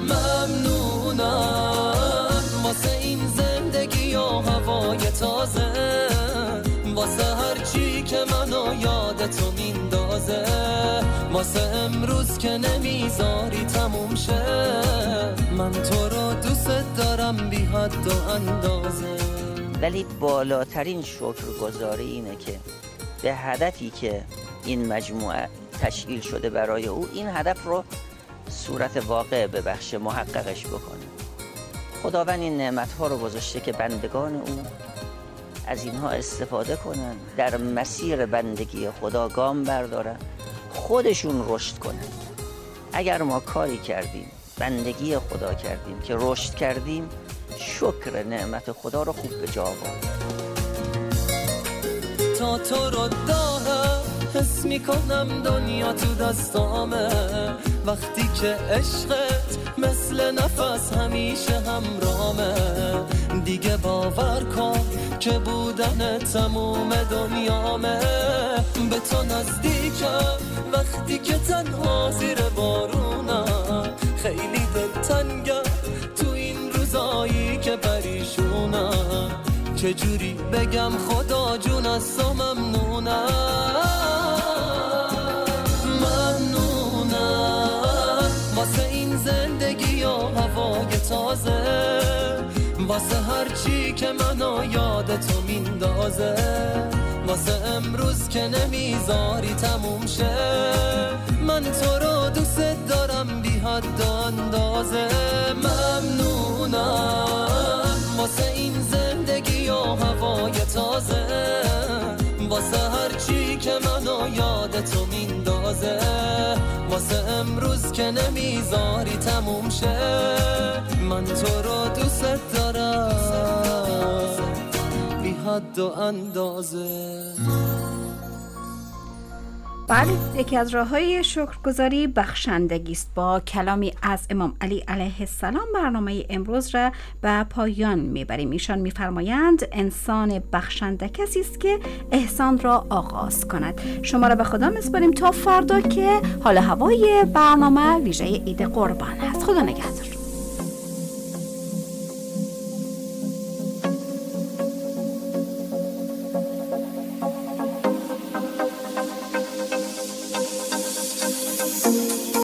ممنونم واسه این زندگی و هوای تازه، واسه هر چی که منو یاد تو میندازه، واسه امروز که نمیذاری تموم شه، من تو رو دوست دارم بی حد و اندازه. ولی بالاترین شکرگزاری اینه که به هدفی که این مجموعه تشکیل شده برای او، این هدف رو صورت واقع ببخش، محققش بکنه. خداوند این نعمت‌ها رو گذاشته که بندگان او از اینها استفاده کنن، در مسیر بندگی خدا گام بردارن، خودشون رشد کنن. اگر ما کاری کردیم، بندگی خدا کردیم که رشد کردیم، شکر نعمت خدا رو خوب به جا آورد. تا تو رو دارم حس میکنم دنیا تو دستامه، وقتی که عشقت مثل نفس همیشه همرامه، دیگه باور کن که بودن تموم دنیامه، به تو نزدیکم وقتی که تنها زیر بارونم، خیلی دلتنگم تو این روزایی که پریشونم، چجوری بگم خدا جون از تو ممنونم، ممنونم واسه این زندگی و هوای تازه، واسه هر چی که منو یاد تو میندازه، واسه امروز که نمیذاری تموم شه، من تو رو دوست دارم بی حد حد و اندازه. ممنونم واسه این زندگی و هوای تازه، واسه هر چی که منو یاد تو میندازه، واسه امروز که نمیذاری تموم شه. من تو رو دوست دارم بی حد و اندازه. بله، یکی از راه‌های شکرگزاری بخشندگی است. با کلامی از امام علی علیه السلام برنامه امروز را به پایان میبریم. ایشان میفرمایند انسان بخشنده کسی است که احسان را آغاز کند. شما را به خدا میسپاریم تا فردا که حال هوای برنامه ویژه عید قربان است. خدا نگهدار.